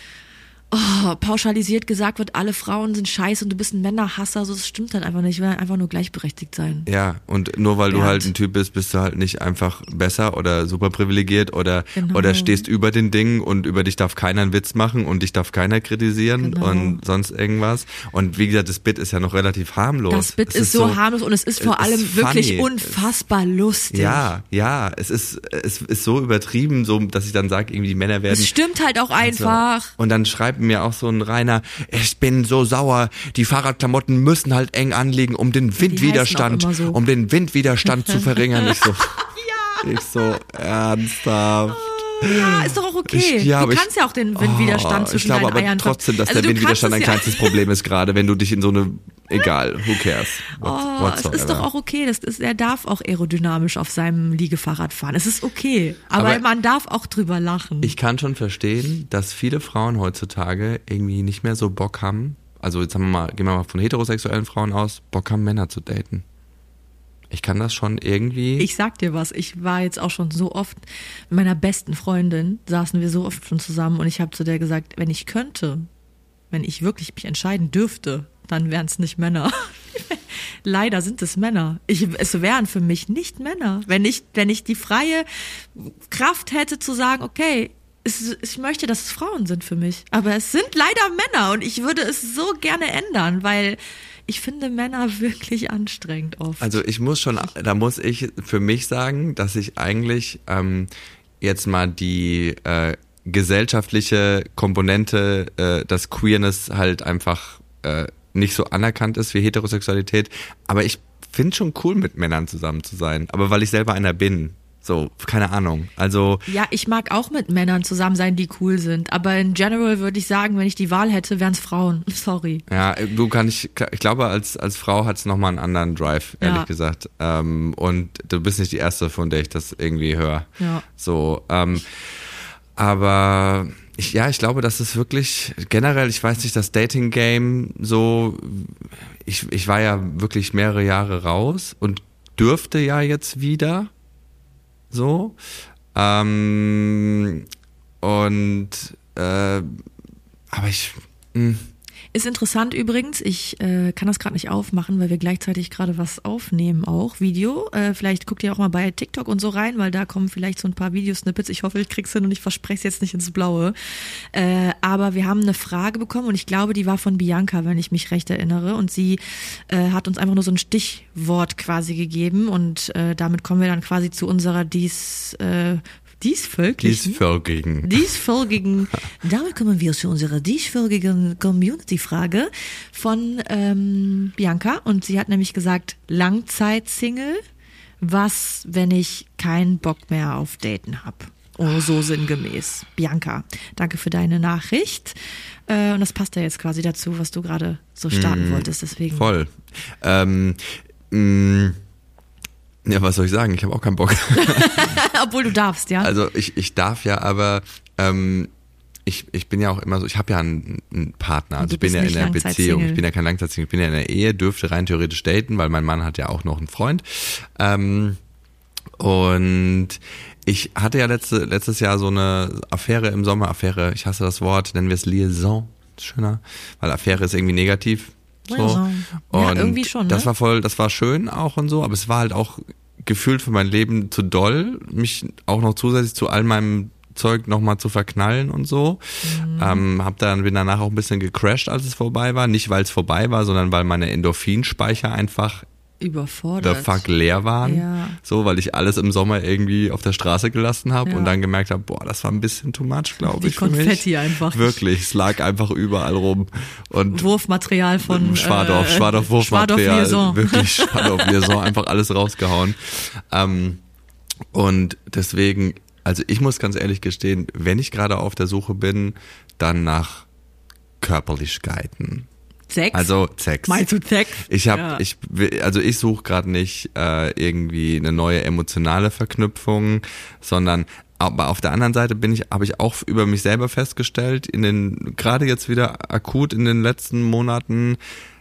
oh, pauschalisiert gesagt wird, alle Frauen sind scheiße und du bist ein Männerhasser, so, das stimmt halt einfach nicht. Ich will einfach nur gleichberechtigt sein. Ja, und nur weil du Bernd. halt ein Typ bist, bist du halt nicht einfach besser oder super privilegiert oder, Genau. oder stehst über den Dingen und über dich darf keiner einen Witz machen und dich darf keiner kritisieren Genau. und sonst irgendwas. Und wie gesagt, das Bit ist ja noch relativ harmlos. Das Bit Es ist so harmlos und es ist vor es allem ist wirklich funny. unfassbar lustig. Ja, ja, es ist, es ist so übertrieben, so, dass ich dann sage, irgendwie die Männer werden. Es stimmt halt auch einfach. So. Und dann schreibt mir auch so ein Rainer, ich bin so sauer, die Fahrradklamotten müssen halt eng anliegen, um den Windwiderstand, heißen auch immer so. um den Windwiderstand zu verringern. Ich so, ich so, ernsthaft. Ja, ist doch auch okay. Ich- ja, du aber ich- kannst ja auch den Windwiderstand Oh, zwischen ich glaube deinen aber Eiern trotzdem, dass also der du Windwiderstand ein kannst es kleinstes Problem ist, gerade wenn du dich in so eine, egal, who cares. What, Oh, es ist doch auch okay. Das ist, er darf auch aerodynamisch auf seinem Liegefahrrad fahren. Es ist okay. Aber, Aber man darf auch drüber lachen. Ich kann schon verstehen, dass viele Frauen heutzutage irgendwie nicht mehr so Bock haben, also jetzt haben wir mal, gehen wir mal von heterosexuellen Frauen aus, Bock haben, Männer zu daten. Ich kann das schon irgendwie. Ich sag dir was, ich war jetzt auch schon so oft mit meiner besten Freundin, saßen wir so oft schon zusammen und ich habe zu der gesagt, wenn ich könnte, wenn ich wirklich mich entscheiden dürfte, dann wären es nicht Männer. Leider sind es Männer. Ich, es wären für mich nicht Männer. Wenn ich, wenn ich die freie Kraft hätte zu sagen, okay, es, ich möchte, dass es Frauen sind für mich. Aber es sind leider Männer und ich würde es so gerne ändern, weil ich finde Männer wirklich anstrengend oft. Also ich muss schon, da muss ich für mich sagen, dass ich eigentlich ähm, jetzt mal die äh, gesellschaftliche Komponente, äh, dass Queerness halt einfach äh, nicht so anerkannt ist wie Heterosexualität. Aber ich finde schon cool, mit Männern zusammen zu sein. Aber weil ich selber einer bin. So, keine Ahnung. Also Ja, ich mag auch mit Männern zusammen sein, die cool sind. Aber in general würde ich sagen, wenn ich die Wahl hätte, wären es Frauen. Sorry. ja, du kann ich, ich glaube, als als Frau hat es nochmal einen anderen Drive, ehrlich Ja. gesagt. Ähm, und du bist nicht die erste, von der ich das irgendwie höre. Ja. So, ähm, aber ich, ja, ich glaube, das ist wirklich generell, ich weiß nicht, das Dating-Game so, ich, ich war ja wirklich mehrere Jahre raus und dürfte ja jetzt wieder so. Ähm, und äh, aber ich mh, Ist interessant übrigens, ich äh, kann das gerade nicht aufmachen, weil wir gleichzeitig gerade was aufnehmen auch, Video. Äh, vielleicht guckt ihr auch mal bei TikTok und so rein, weil da kommen vielleicht so ein paar Videosnippets. Ich hoffe, ich krieg's hin und ich verspreche es jetzt nicht ins Blaue. Äh, aber wir haben eine Frage bekommen und ich glaube, die war von Bianca, wenn ich mich recht erinnere. Und sie äh, hat uns einfach nur so ein Stichwort quasi gegeben und äh, damit kommen wir dann quasi zu unserer dies äh, diesvölklichen diesfolgigen. diesfolgigen, damit kommen wir zu unserer diesfolgigen Community-Frage von ähm, Bianca und sie hat nämlich gesagt, Langzeit-Single, was, wenn ich keinen Bock mehr auf Daten hab? Oh, so sinngemäß. Bianca, danke für deine Nachricht. Äh, und das passt ja jetzt quasi dazu, was du gerade so starten mm, wolltest. Deswegen. Voll. Ähm, mh, ja, was soll ich sagen? Ich habe auch keinen Bock. Obwohl du darfst, ja? Also ich, ich darf ja, aber ähm, ich, ich bin ja auch immer so, ich habe ja einen, einen Partner, also ich bin ja in einer Beziehung, ich bin ja kein Langzeitsingle, ich bin ja in einer Ehe, dürfte rein theoretisch daten, weil mein Mann hat ja auch noch einen Freund. Ähm, und ich hatte ja letzte, letztes Jahr so eine Affäre im Sommer, Affäre, ich hasse das Wort, nennen wir es Liaison, schöner, weil Affäre ist irgendwie negativ. So. Ja, und irgendwie schon, ne? Das war voll, das war schön auch und so, aber es war halt auch gefühlt für mein Leben zu doll, mich auch noch zusätzlich zu all meinem Zeug nochmal zu verknallen und so. Mhm. Ähm, hab dann, bin danach auch ein bisschen gecrashed, als es vorbei war. Nicht, weil es vorbei war, sondern weil meine Endorphinspeicher einfach überfordert. the fuck leer waren. Ja. So, weil ich alles im Sommer irgendwie auf der Straße gelassen habe ja. und dann gemerkt habe, boah, das war ein bisschen too much, glaube ich. Wie Konfetti für mich. einfach. Wirklich, es lag einfach überall rum. Und Wurfmaterial von Schwadorf, äh, Schwadorf Wurfmaterial. Schwadorf wirklich Schwadorf Liaison, einfach alles rausgehauen. Ähm, und deswegen, also ich muss ganz ehrlich gestehen, wenn ich gerade auf der Suche bin, dann nach Körperlichkeiten. Sex? Also Sex. Meinst du Sex? Ich habe, ja. ich, also ich suche gerade nicht äh, irgendwie eine neue emotionale Verknüpfung, sondern aber auf der anderen Seite bin ich, habe ich auch über mich selber festgestellt, in den gerade jetzt wieder akut in den letzten Monaten,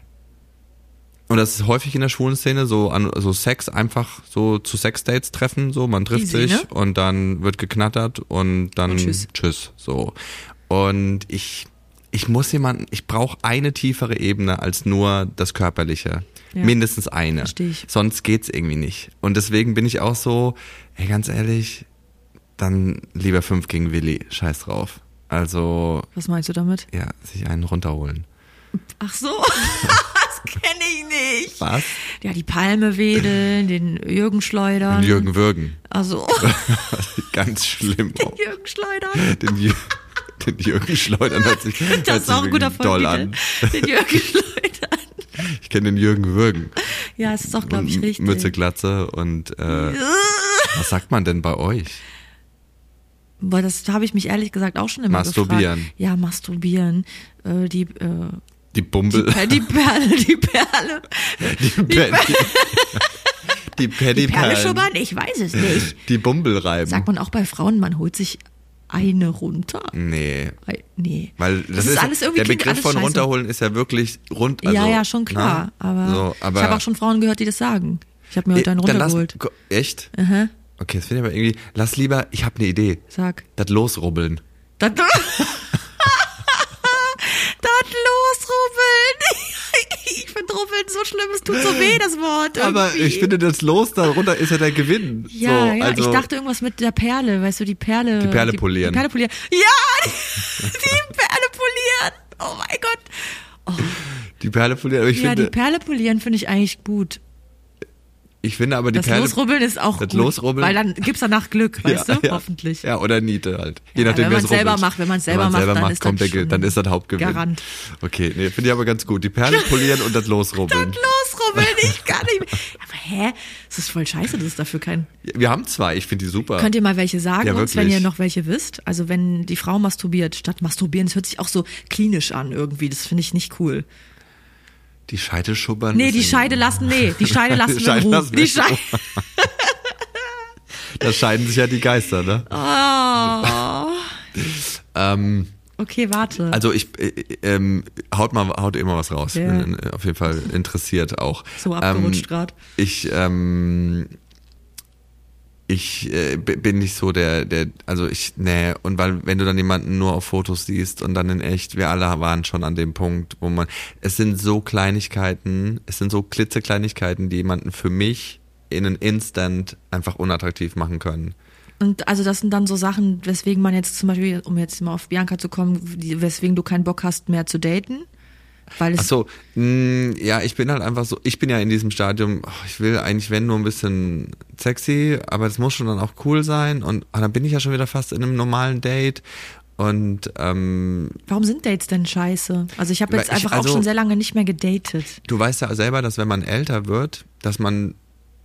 und das ist häufig in der schwulen Szene, so an so Sex einfach so zu Sexdates treffen, so man trifft Easy, sich ne? und dann wird geknattert und dann und tschüss. tschüss so. Und ich ich muss jemanden, ich brauche eine tiefere Ebene als nur das Körperliche. Ja. Mindestens eine. Verstehe ich. Sonst geht's irgendwie nicht. Und deswegen bin ich auch so, ey, ganz ehrlich, dann lieber fünf gegen Willi, scheiß drauf. Also. Was meinst du damit? Ja, sich einen runterholen. Ach so, das kenne ich nicht. Was? Ja, die Palme wedeln, den Jürgen schleudern. Den Jürgen würgen. Also. Ganz schlimm. Den Jürgen schleudern. Den, Jür- den Jürgen schleudern hört sich, das hört ist auch ein guter doll an. Den Jürgen schleudern. Ich kenne den Jürgen würgen. Ja, es ist auch, glaube ich, und richtig. Mütze, Glatze und äh, was sagt man denn bei euch? Boah, das habe ich mich ehrlich gesagt auch schon immer Masturbieren. gefragt. Ja, masturbieren. Äh, die, äh, Die Bumbel. Die, Per- die Perle, die Perle. Die, Die, Pe- Per- die Paddy die Perle Perlen. schubbern? Ich weiß es nicht. Die Bumbel reiben. Sagt man auch bei Frauen, man holt sich eine runter? Nee. Ei- Nee. Weil das, Das ist ist alles irgendwie der klingt Begriff alles von scheiße. runterholen ist ja wirklich rund. Also, ja, ja, schon klar. na, Aber, so, aber ich habe auch schon Frauen gehört, die das sagen. Ich habe mir heute einen Dann lass- runtergeholt. ko- Echt? Aha, Okay, das finde ich aber irgendwie. Lass lieber, ich habe eine Idee. sag. Das losrubbeln. Das, das losrubbeln. Ich finde Rubbeln so schlimm, es tut so weh, das Wort. Aber irgendwie. ich finde, das Los darunter ist ja der Gewinn. Ja, so, ja, also, ich dachte irgendwas mit der Perle, weißt du, die Perle. Die Perle polieren. Die Perle polieren. Ja, die, die Perle polieren. Oh mein Gott. Oh. Die Perle polieren. Aber ich Ja, finde, die Perle polieren finde ich eigentlich gut. ich finde aber die Das Perle. Losrubbeln ist auch das gut, Losrubbeln- weil dann gibt's danach Glück, weißt ja, du? ja. Hoffentlich. Ja, oder Niete halt. Je Ja, nachdem, wenn wer man es selber rubbelt. macht, wenn man es Wenn selber man macht, selber dann macht, ist kommt das der, Ge- schon dann ist das Hauptgewinn. Garant. Okay, nee, finde ich aber ganz gut. Die Perle polieren und das Losrubbeln. Losrubbeln, ich kann nicht mehr. Aber hä? Das ist voll scheiße, dass es dafür kein... Wir haben zwei, ich finde die super. Könnt ihr mal welche sagen Ja, uns, wenn wirklich. ihr noch welche wisst? Also wenn die Frau masturbiert statt masturbieren, das hört sich auch so klinisch an irgendwie. Das finde ich nicht cool. Die Scheide schubbern. Nee, ist die in- Scheide lassen, nee, die Scheide lassen Die wir in Scheide Ruhe. lassen wir Die in Ruhe. Scheide... Da scheiden sich ja die Geister, ne? Oh. Ähm, Okay, warte. also ich, äh, ähm, haut mal, haut immer was raus. Ja. Bin äh, auf jeden Fall interessiert auch. So abgerutscht ähm, grad. Ich, ähm, ich äh, b- bin nicht so der, der, also ich, nee, und weil, wenn du dann jemanden nur auf Fotos siehst und dann in echt, wir alle waren schon an dem Punkt, wo man, es sind so Kleinigkeiten, es sind so klitzekleinigkeiten, die jemanden für mich in einen Instant einfach unattraktiv machen können. Und also das sind dann so Sachen, weswegen man jetzt zum Beispiel, um jetzt mal auf Bianca zu kommen, die, weswegen du keinen Bock hast mehr zu daten? Weil es Ach so, mh, ja, ich bin halt einfach so, ich bin ja in diesem Stadium, oh, ich will eigentlich, wenn, nur ein bisschen sexy, aber es muss schon dann auch cool sein und ah, dann bin ich ja schon wieder fast in einem normalen Date und ähm, Warum sind Dates denn scheiße? Also ich habe Weil jetzt ich- einfach also- auch schon sehr lange nicht mehr gedatet. du weißt ja selber, dass wenn man älter wird, dass man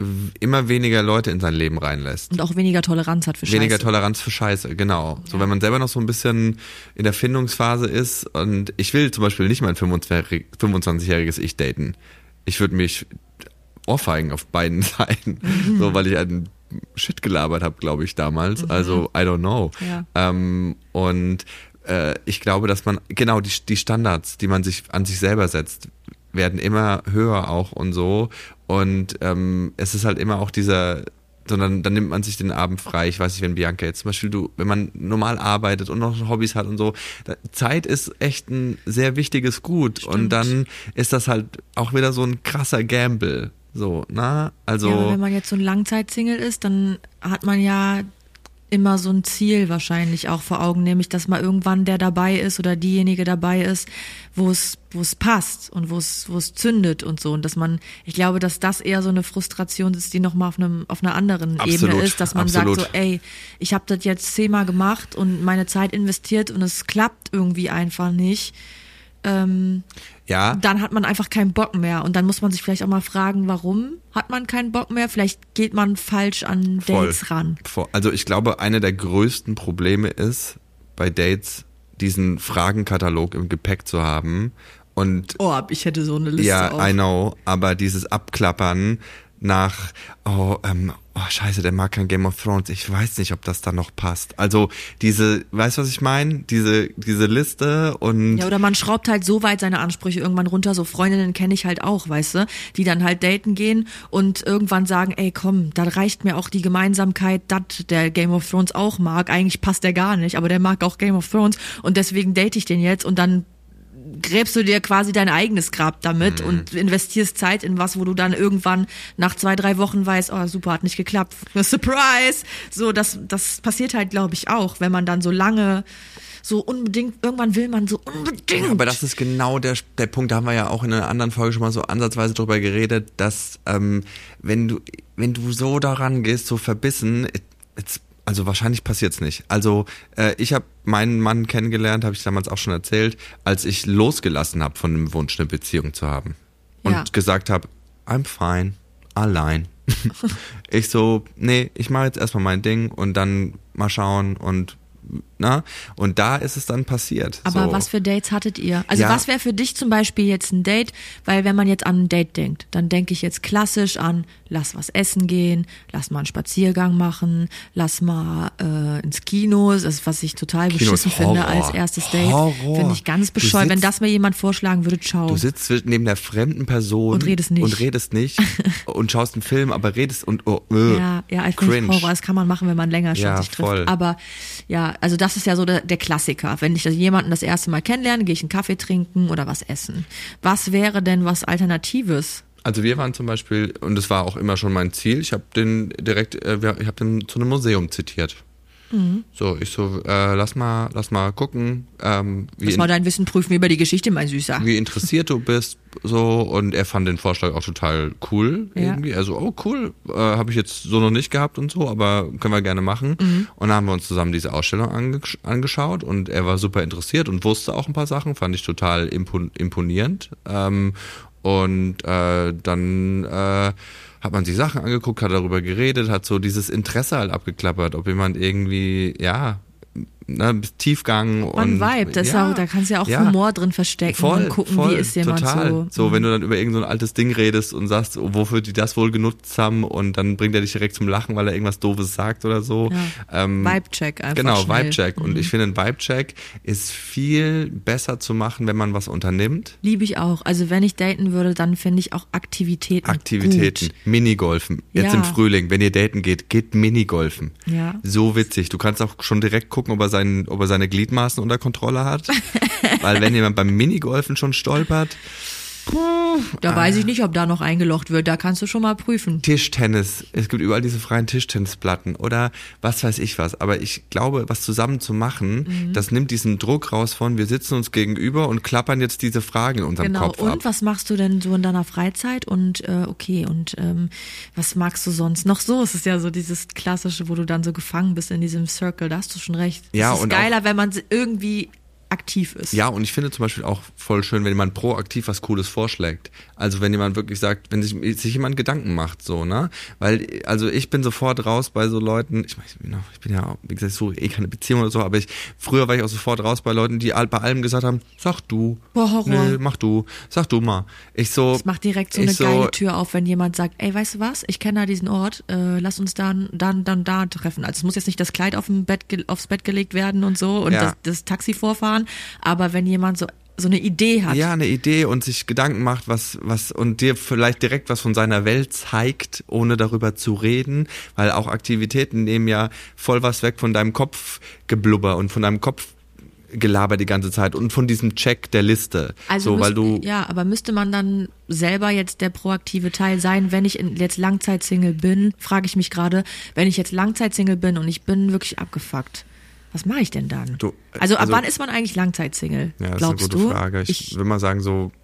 immer weniger Leute in sein Leben reinlässt. Und auch weniger Toleranz hat für Scheiße. Weniger Toleranz für Scheiße, genau. So, Ja. wenn man selber noch so ein bisschen in der Findungsphase ist und ich will zum Beispiel nicht mein fünfundzwanzigjähriges Ich daten. Ich würde mich ohrfeigen auf beiden Seiten, mhm. so, weil ich einen Shit gelabert habe, glaube ich, damals. Mhm. Also, I don't know. Ja. Ähm, und äh, ich glaube, dass man, genau, die, die Standards, die man sich an sich selber setzt, werden immer höher auch und so. Und ähm, es ist halt immer auch dieser, sondern dann nimmt man sich den Abend frei. Ich weiß nicht, wenn Bianca jetzt zum Beispiel, du, wenn man normal arbeitet und noch Hobbys hat und so, da, Zeit ist echt ein sehr wichtiges Gut. Stimmt. Und dann ist das halt auch wieder so ein krasser Gamble. So, na, also. Ja, aber wenn man jetzt so ein Langzeitsingle ist, dann hat man ja immer so ein Ziel wahrscheinlich auch vor Augen, nämlich, dass mal irgendwann der dabei ist oder diejenige dabei ist, wo es, wo es passt und wo es, wo es zündet und so. Und dass man, ich glaube, dass das eher so eine Frustration ist, die nochmal auf einem, auf einer anderen Absolut, Ebene ist, dass man absolut. sagt so, ey, ich habe das jetzt zehnmal gemacht und meine Zeit investiert und es klappt irgendwie einfach nicht. Ähm, ja. Dann hat man einfach keinen Bock mehr und dann muss man sich vielleicht auch mal fragen, warum hat man keinen Bock mehr? Vielleicht geht man falsch an Dates Voll. ran. Voll. Also ich glaube, eine der größten Probleme ist bei Dates, diesen Fragenkatalog im Gepäck zu haben und Oh, ich hätte so eine Liste ja, auch. I know, aber dieses Abklappern nach, oh, ähm, oh, scheiße, der mag kein Game of Thrones, ich weiß nicht, ob das da noch passt. Also diese, weißt du, was ich meine? Diese, diese Liste und... Ja, oder man schraubt halt so weit seine Ansprüche irgendwann runter, so Freundinnen kenne ich halt auch, weißt du, die dann halt daten gehen und irgendwann sagen, ey komm, da reicht mir auch die Gemeinsamkeit, dass der Game of Thrones auch mag, eigentlich passt der gar nicht, aber der mag auch Game of Thrones und deswegen date ich den jetzt und dann gräbst du dir quasi dein eigenes Grab damit mhm. und investierst Zeit in was, wo du dann irgendwann nach zwei, drei Wochen weißt, oh super, hat nicht geklappt, Surprise! So, das, das passiert halt, glaube ich, auch, wenn man dann so lange so unbedingt, irgendwann will man so unbedingt. Ja, aber das ist genau der, der Punkt, da haben wir ja auch in einer anderen Folge schon mal so ansatzweise drüber geredet, dass ähm, wenn du, wenn du so daran gehst, so verbissen, jetzt also wahrscheinlich passiert's nicht. Also äh, ich habe meinen Mann kennengelernt, habe ich damals auch schon erzählt, als ich losgelassen habe von dem Wunsch, eine Beziehung zu haben. Und Ja. gesagt habe, I'm fine, allein. Ich so, nee, ich mache jetzt erstmal mein Ding und dann mal schauen und na, und da ist es dann passiert. Aber so. was für Dates hattet ihr? Also Ja. was wäre für dich zum Beispiel jetzt ein Date? Weil wenn man jetzt an ein Date denkt, dann denke ich jetzt klassisch an, lass was essen gehen, lass mal einen Spaziergang machen, lass mal äh, ins Kino, das ist, was ich total Kino beschissen ist finde Horror. als erstes Date. Horror. Finde ich ganz Du bescheuert. Wenn sitzt- das mir jemand vorschlagen würde, ciao. Du sitzt zwischen- neben der fremden Person Und redest nicht. und redest nicht und schaust einen Film, aber redest und oh, äh, Ja, ja, ich finde cringe. Horror, das kann man machen, wenn man länger schon Ja, sich trifft. voll. Aber ja, also das ist ja so der, der Klassiker. Wenn ich jemanden das erste Mal kennenlerne, gehe ich einen Kaffee trinken oder was essen. Was wäre denn was Alternatives? Also wir waren zum Beispiel, und das war auch immer schon mein Ziel, ich habe den direkt, äh, wir- ich habe den zu einem Museum zitiert. Mhm. So, ich so, äh, lass mal, lass mal gucken, ähm, wie, Lass mal dein Wissen prüfen über die Geschichte, mein Süßer. wie interessiert du bist, so, und er fand den Vorschlag auch total cool Ja. irgendwie. Also, oh cool, äh, habe ich jetzt so noch nicht gehabt und so, aber können wir gerne machen. Mhm. Und dann haben wir uns zusammen diese Ausstellung ange- angeschaut und er war super interessiert und wusste auch ein paar Sachen, fand ich total impon- imponierend. Ähm, und äh, dann äh, hat man sich Sachen angeguckt, hat darüber geredet, hat so dieses Interesse halt abgeklappert, ob jemand irgendwie, ja, ne, Tiefgang Man und Vibe, das ist ja, auch, da kannst du ja auch ja. Humor drin verstecken Voll, und gucken, voll, wie ist jemand total. so. So, wenn du dann über irgend so ein altes Ding redest und sagst, oh, wofür die das wohl genutzt haben und dann bringt er dich direkt zum Lachen, weil er irgendwas Doofes sagt oder so. Ja. Ähm, Vibe-Check einfach Genau, schnell. Vibe-Check. Und Mhm. ich finde, ein Vibe-Check ist viel besser zu machen, wenn man was unternimmt. Liebe ich auch. Also wenn ich daten würde, dann finde ich auch Aktivitäten Aktivitäten, gut. Minigolfen. Jetzt Ja. im Frühling, wenn ihr daten geht, geht Minigolfen. Ja. So witzig. Du kannst auch schon direkt gucken, ob er, seinen, ob er seine Gliedmaßen unter Kontrolle hat. Weil wenn jemand beim Minigolfen schon stolpert, Da weiß ich nicht, ob da noch eingelocht wird. Da kannst du schon mal prüfen. Tischtennis, es gibt überall diese freien Tischtennisplatten oder was weiß ich was. Aber ich glaube, was zusammen zu machen, Mhm. das nimmt diesen Druck raus von, wir sitzen uns gegenüber und klappern jetzt diese Fragen in unserem Genau. Kopf Und ab. was machst du denn so in deiner Freizeit? Und äh, okay, und ähm, was magst du sonst noch so? Es ist ja so dieses Klassische, wo du dann so gefangen bist in diesem Circle. Da hast du schon recht. Ja, es ist und geiler, wenn man irgendwie aktiv ist. Ja, und ich finde zum Beispiel auch voll schön, wenn jemand proaktiv was Cooles vorschlägt. Also wenn jemand wirklich sagt, wenn sich, sich jemand Gedanken macht, so, ne? Weil, also ich bin sofort raus bei so Leuten, ich meine, ich bin ja, wie gesagt, so eh keine Beziehung oder so, aber ich, früher war ich auch sofort raus bei Leuten, die bei allem gesagt haben, sag du. Boah, Horror. Nee, mach du. Sag du mal. Ich so. Das macht direkt so eine so, geile Tür auf, wenn jemand sagt, ey, weißt du was, ich kenne da diesen Ort, äh, lass uns dann, dann, dann da treffen. Also es muss jetzt nicht das Kleid auf dem Bett, aufs Bett gelegt werden und so und ja. das, das Taxi vorfahren, aber wenn jemand so so eine Idee hat. Ja, eine Idee und sich Gedanken macht, was, was, und dir vielleicht direkt was von seiner Welt zeigt, ohne darüber zu reden, weil auch Aktivitäten nehmen ja voll was weg von deinem Kopfgeblubber und von deinem Kopfgelaber die ganze Zeit und von diesem Check der Liste. Also so, müsst, weil du ja, aber müsste man dann selber jetzt der proaktive Teil sein, wenn ich in, jetzt Langzeitsingle bin, frage ich mich gerade, wenn ich jetzt Langzeitsingle bin und ich bin wirklich abgefuckt. Was mache ich denn dann? Du, also, ab also, wann ist man eigentlich Langzeitsingle? Ja, das glaubst ist eine gute du? Frage. Ich, ich würde mal sagen, so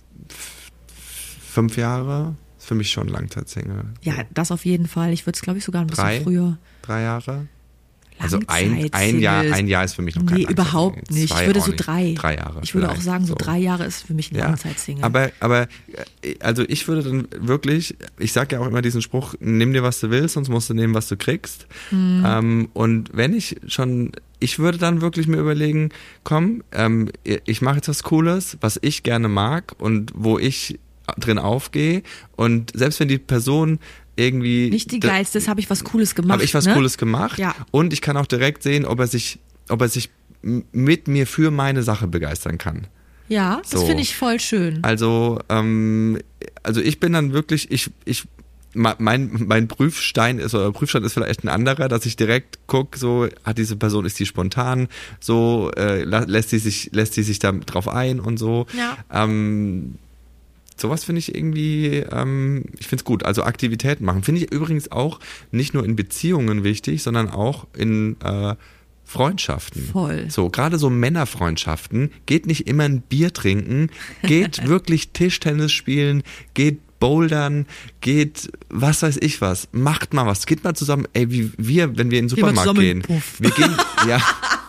fünf Jahre ist für mich schon Langzeitsingle. Ja, das auf jeden Fall. Ich würde es, glaube ich, sogar ein bisschen Drei? früher. Drei Jahre? Also ein, ein Jahr, ein Jahr ist für mich noch kein Nee, Langzeitsingle. überhaupt nicht. Zwei Ich würde auch so nicht. drei. Drei Jahre. Ich würde auch sagen, so so. drei Jahre ist für mich ein Ja, Langzeitsingle. aber, aber, also ich würde dann wirklich, ich sage ja auch immer diesen Spruch, nimm dir, was du willst, sonst musst du nehmen, was du kriegst. Mhm. Ähm, und wenn ich schon, ich würde dann wirklich mir überlegen, komm, ähm, ich mache jetzt was Cooles, was ich gerne mag und wo ich drin aufgehe. Und selbst wenn die Person irgendwie nicht die geilste, das habe ich was Cooles gemacht. Habe ich was ne? Cooles gemacht ja. Und ich kann auch direkt sehen, ob er sich, ob er sich mit mir für meine Sache begeistern kann. Ja, das so. finde ich voll schön. Also, ähm, also ich bin dann wirklich, ich, ich, mein, mein Prüfstein ist, oder Prüfstand ist vielleicht ein anderer, dass ich direkt gucke, so, hat diese Person, ist die spontan, so, äh, lässt sie sich, lässt sie sich da drauf ein und so. Ja. Ähm, Sowas finde ich irgendwie, ähm, ich finde es gut. Also Aktivitäten machen. Finde ich übrigens auch nicht nur in Beziehungen wichtig, sondern auch in äh, Freundschaften. Voll. So, gerade so Männerfreundschaften. Geht nicht immer ein Bier trinken, geht wirklich Tischtennis spielen, geht bouldern, geht was weiß ich was. Macht mal was. Geht mal zusammen, ey, wie wir, wenn wir in den Supermarkt gehen. Wir gehen, ja.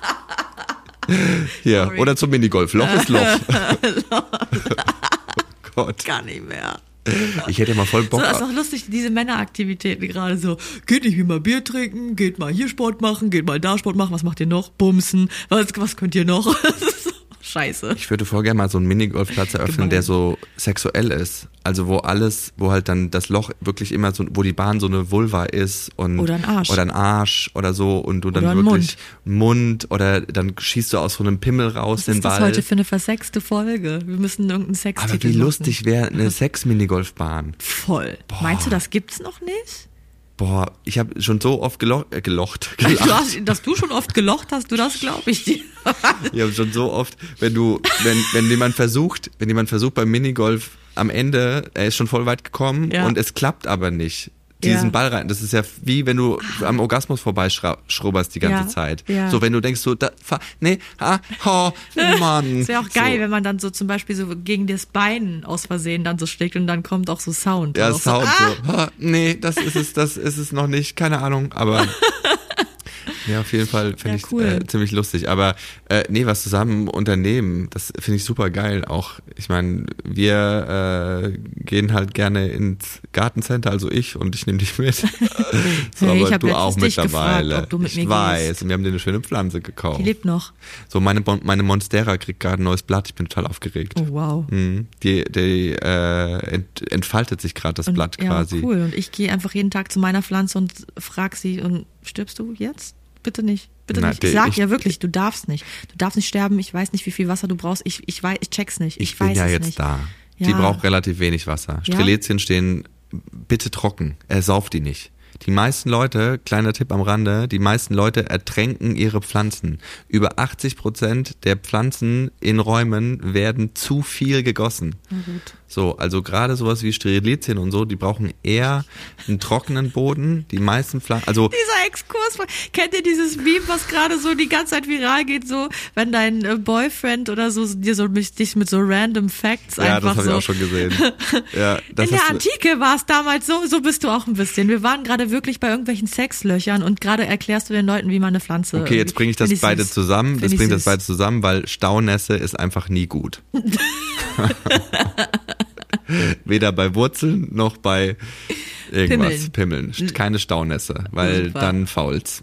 Hier, Sorry. oder zum Minigolf. Loch ist Loch. Gott. Gar nicht mehr. Ich hätte ja mal voll Bock. So, das ist doch lustig, diese Männeraktivitäten gerade so. Geht nicht wie mal Bier trinken, geht mal hier Sport machen, geht mal da Sport machen, was macht ihr noch? Bumsen, was, was könnt ihr noch? Scheiße. Ich würde voll gerne mal so einen Minigolfplatz eröffnen, Gemein. der so sexuell ist. Also wo alles, wo halt dann das Loch wirklich immer so, wo die Bahn so eine Vulva ist und oder ein Arsch. Oder ein Arsch oder so und du dann oder ein wirklich Mund. Mund oder dann schießt du aus so einem Pimmel raus was den ist das Ball. heute für eine versexte Folge? Wir müssen irgendeinen Sextitel Aber wie machen. lustig wäre eine Sex-Minigolfbahn. Voll. Boah. Meinst du, das gibt's noch nicht? Boah, ich habe schon so oft gelo äh, gelocht, Du gelacht. hast, dass du schon oft gelocht hast, du das glaube ich dir. Ich habe schon so oft, wenn du, wenn, wenn jemand versucht, wenn jemand versucht beim Minigolf am Ende, er ist schon voll weit gekommen Ja. und es klappt aber nicht. Diesen Ja. Ball rein, das ist ja wie wenn du am Orgasmus vorbeischrubberst die ganze Ja, Zeit. ja. So, wenn du denkst so, da, fahr, nee, ah, oh, Mann. Das wäre auch geil, so. wenn man dann so zum Beispiel so gegen das Bein aus Versehen dann so schlägt und dann kommt auch so Sound. Ja, drauf. Sound So, ah! so, ah, nee, das ist es, das ist es noch nicht, keine Ahnung, aber ja, auf jeden Fall finde Ja, ich cool. äh, ziemlich lustig. Aber äh, nee, was zusammen unternehmen, das finde ich super geil. Auch, ich meine, wir äh, gehen halt gerne ins Gartencenter, also ich und ich nehme dich mit. So, Hey, ich aber hab du letztens auch dich mittlerweile. gefragt, ob du mit ich mir weiß, gehst. und wir haben dir eine schöne Pflanze gekauft. Die lebt noch. So, meine, Mon- meine Monstera kriegt gerade ein neues Blatt. Ich bin total aufgeregt. Oh, wow. Mhm. Die, die äh, ent, entfaltet sich gerade das Und, Blatt ja, quasi. cool. Und ich gehe einfach jeden Tag zu meiner Pflanze und frag sie, und stirbst du jetzt? Bitte nicht. Bitte Na, nicht. der- Ich sag ich- ja wirklich, du darfst nicht. Du darfst nicht sterben. Ich weiß nicht, wie viel Wasser du brauchst. Ich, ich weiß, ich check's nicht. Ich, Ich bin weiß ja es jetzt nicht. da. Ja. Die braucht relativ wenig Wasser. Ja? Strelizien stehen bitte trocken. Er sauft die nicht. Die meisten Leute, kleiner Tipp am Rande, die meisten Leute ertränken ihre Pflanzen. Über achtzig Prozent der Pflanzen in Räumen werden zu viel gegossen. Na gut. So, also gerade sowas wie Sterilizien und so, die brauchen eher einen trockenen Boden. Die meisten Pflanzen, also Dieser Exkurs, kennt ihr dieses Meme, was gerade so die ganze Zeit viral geht, so, wenn dein äh, Boyfriend oder so dir so dich mit so random Facts ja, einfach das habe so. ich auch schon gesehen. Ja, das In der hast du- Antike war es damals so, so bist du auch ein bisschen. Wir waren gerade wirklich bei irgendwelchen Sexlöchern und gerade erklärst du den Leuten, wie man eine Pflanze. Okay, jetzt bringe ich das Find beide süß. zusammen. Find Das ich bringt das süß. beide zusammen, weil Staunässe ist einfach nie gut. Weder bei Wurzeln noch bei irgendwas. Pimmeln. Keine Staunässe, weil Super. dann fault's.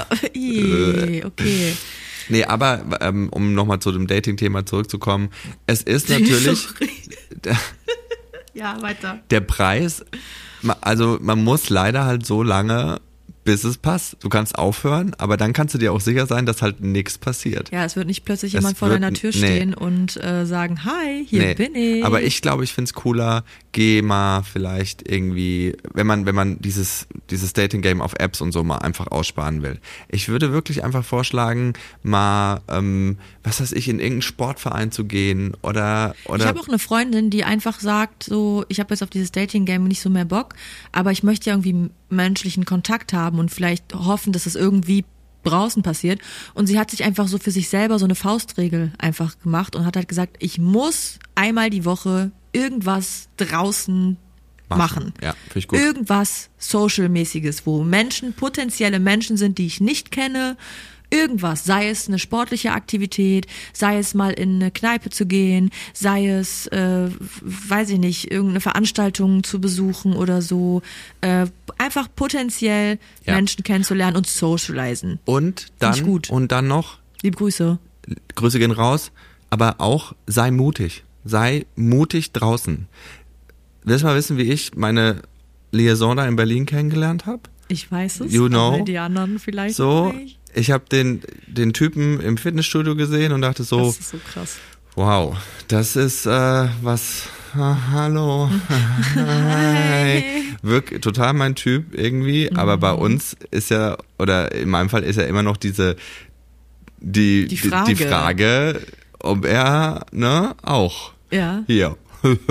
Ih, okay. Nee, aber ähm, um nochmal zu dem Dating-Thema zurückzukommen, es ist natürlich der, Ja, weiter. der Preis, ma- also man muss leider halt so lange, bis es passt. Du kannst aufhören, aber dann kannst du dir auch sicher sein, dass halt nichts passiert. Ja, es wird nicht plötzlich Es jemand vor wird- deiner Tür nee. stehen und äh, sagen, hi, hier Nee, bin ich. aber ich glaube, ich find's cooler, geh mal vielleicht irgendwie, wenn man, wenn man dieses, dieses Dating-Game auf Apps und so mal einfach aussparen will. Ich würde wirklich einfach vorschlagen, mal, ähm, was weiß ich, in irgendeinen Sportverein zu gehen oder, Ich oder habe auch eine Freundin, die einfach sagt, so, ich habe jetzt auf dieses Dating-Game nicht so mehr Bock, aber ich möchte ja irgendwie menschlichen Kontakt haben und vielleicht hoffen, dass es irgendwie draußen passiert. Und sie hat sich einfach so für sich selber so eine Faustregel einfach gemacht und hat halt gesagt, ich muss einmal die Woche irgendwas draußen machen. Ja, finde ich gut. Irgendwas Social-mäßiges, wo Menschen, potenzielle Menschen sind, die ich nicht kenne. Irgendwas, sei es eine sportliche Aktivität, sei es mal in eine Kneipe zu gehen, sei es, äh, weiß ich nicht, irgendeine Veranstaltung zu besuchen oder so. Äh, einfach potenziell Ja. Menschen kennenzulernen und socialisen. Und dann, ich gut. und dann noch, Liebe Grüße. Grüße gehen raus, aber auch sei mutig. Sei mutig draußen. Willst du mal wissen, wie ich meine Liaison da in Berlin kennengelernt habe? Ich weiß es, You know. aber die anderen vielleicht So, nicht. ich habe den, den Typen im Fitnessstudio gesehen und dachte so, Das ist so krass. wow, das ist äh, was, ah, hallo, hi. Wirklich total mein Typ irgendwie, aber bei uns ist ja, oder in meinem Fall ist ja immer noch diese, die, Die Frage. die, die Frage, ob er, ne, auch Ja. hier. so. Ich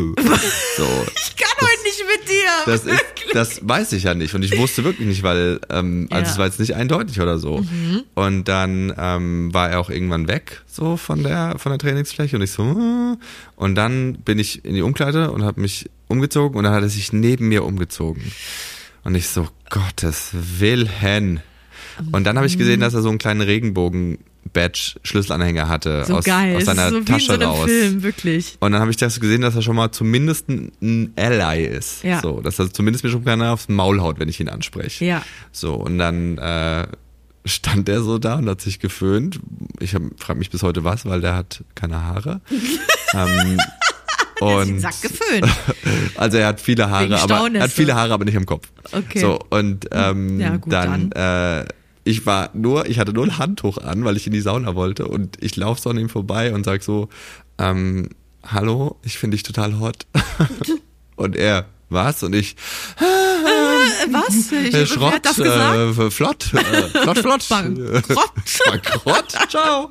kann heute nicht mit dir. Das ist, das weiß ich ja nicht und ich wusste wirklich nicht, weil ähm, also Ja. es war jetzt nicht eindeutig oder so. Mhm. Und dann ähm, war er auch irgendwann weg so von der von der Trainingsfläche und ich so hm. Und dann bin ich in die Umkleide und habe mich umgezogen und dann hat er sich neben mir umgezogen und ich so Gottes Willen. Und dann habe ich gesehen, dass er so einen kleinen Regenbogen Badge Schlüsselanhänger hatte So aus, geil. aus seiner das ist so Tasche wie in so einem raus. Film, wirklich. Und dann habe ich das gesehen, dass er schon mal zumindest ein, ein Ally ist. Ja. So, dass er zumindest mir schon keiner aufs Maul haut, wenn ich ihn anspreche. Ja. So, und dann äh, stand er so da und hat sich geföhnt. Ich frage mich bis heute was, weil der hat keine Haare. ähm, und Sack geföhnt. also er hat viele Wegen Haare, aber er Staunässe. hat viele Haare, aber nicht am Kopf. Okay. So, und ähm, Ja, gut, dann, äh, ich war nur, ich hatte nur ein Handtuch an, weil ich in die Sauna wollte und ich laufe so an ihm vorbei und sag so, ähm, hallo, ich finde dich total hot. Und er, was? Und ich, Äh, was? Ich, äh, wer Schrott, hat das gesagt? äh, flott, äh, flott, flott. Bankrott. Bankrott, ciao.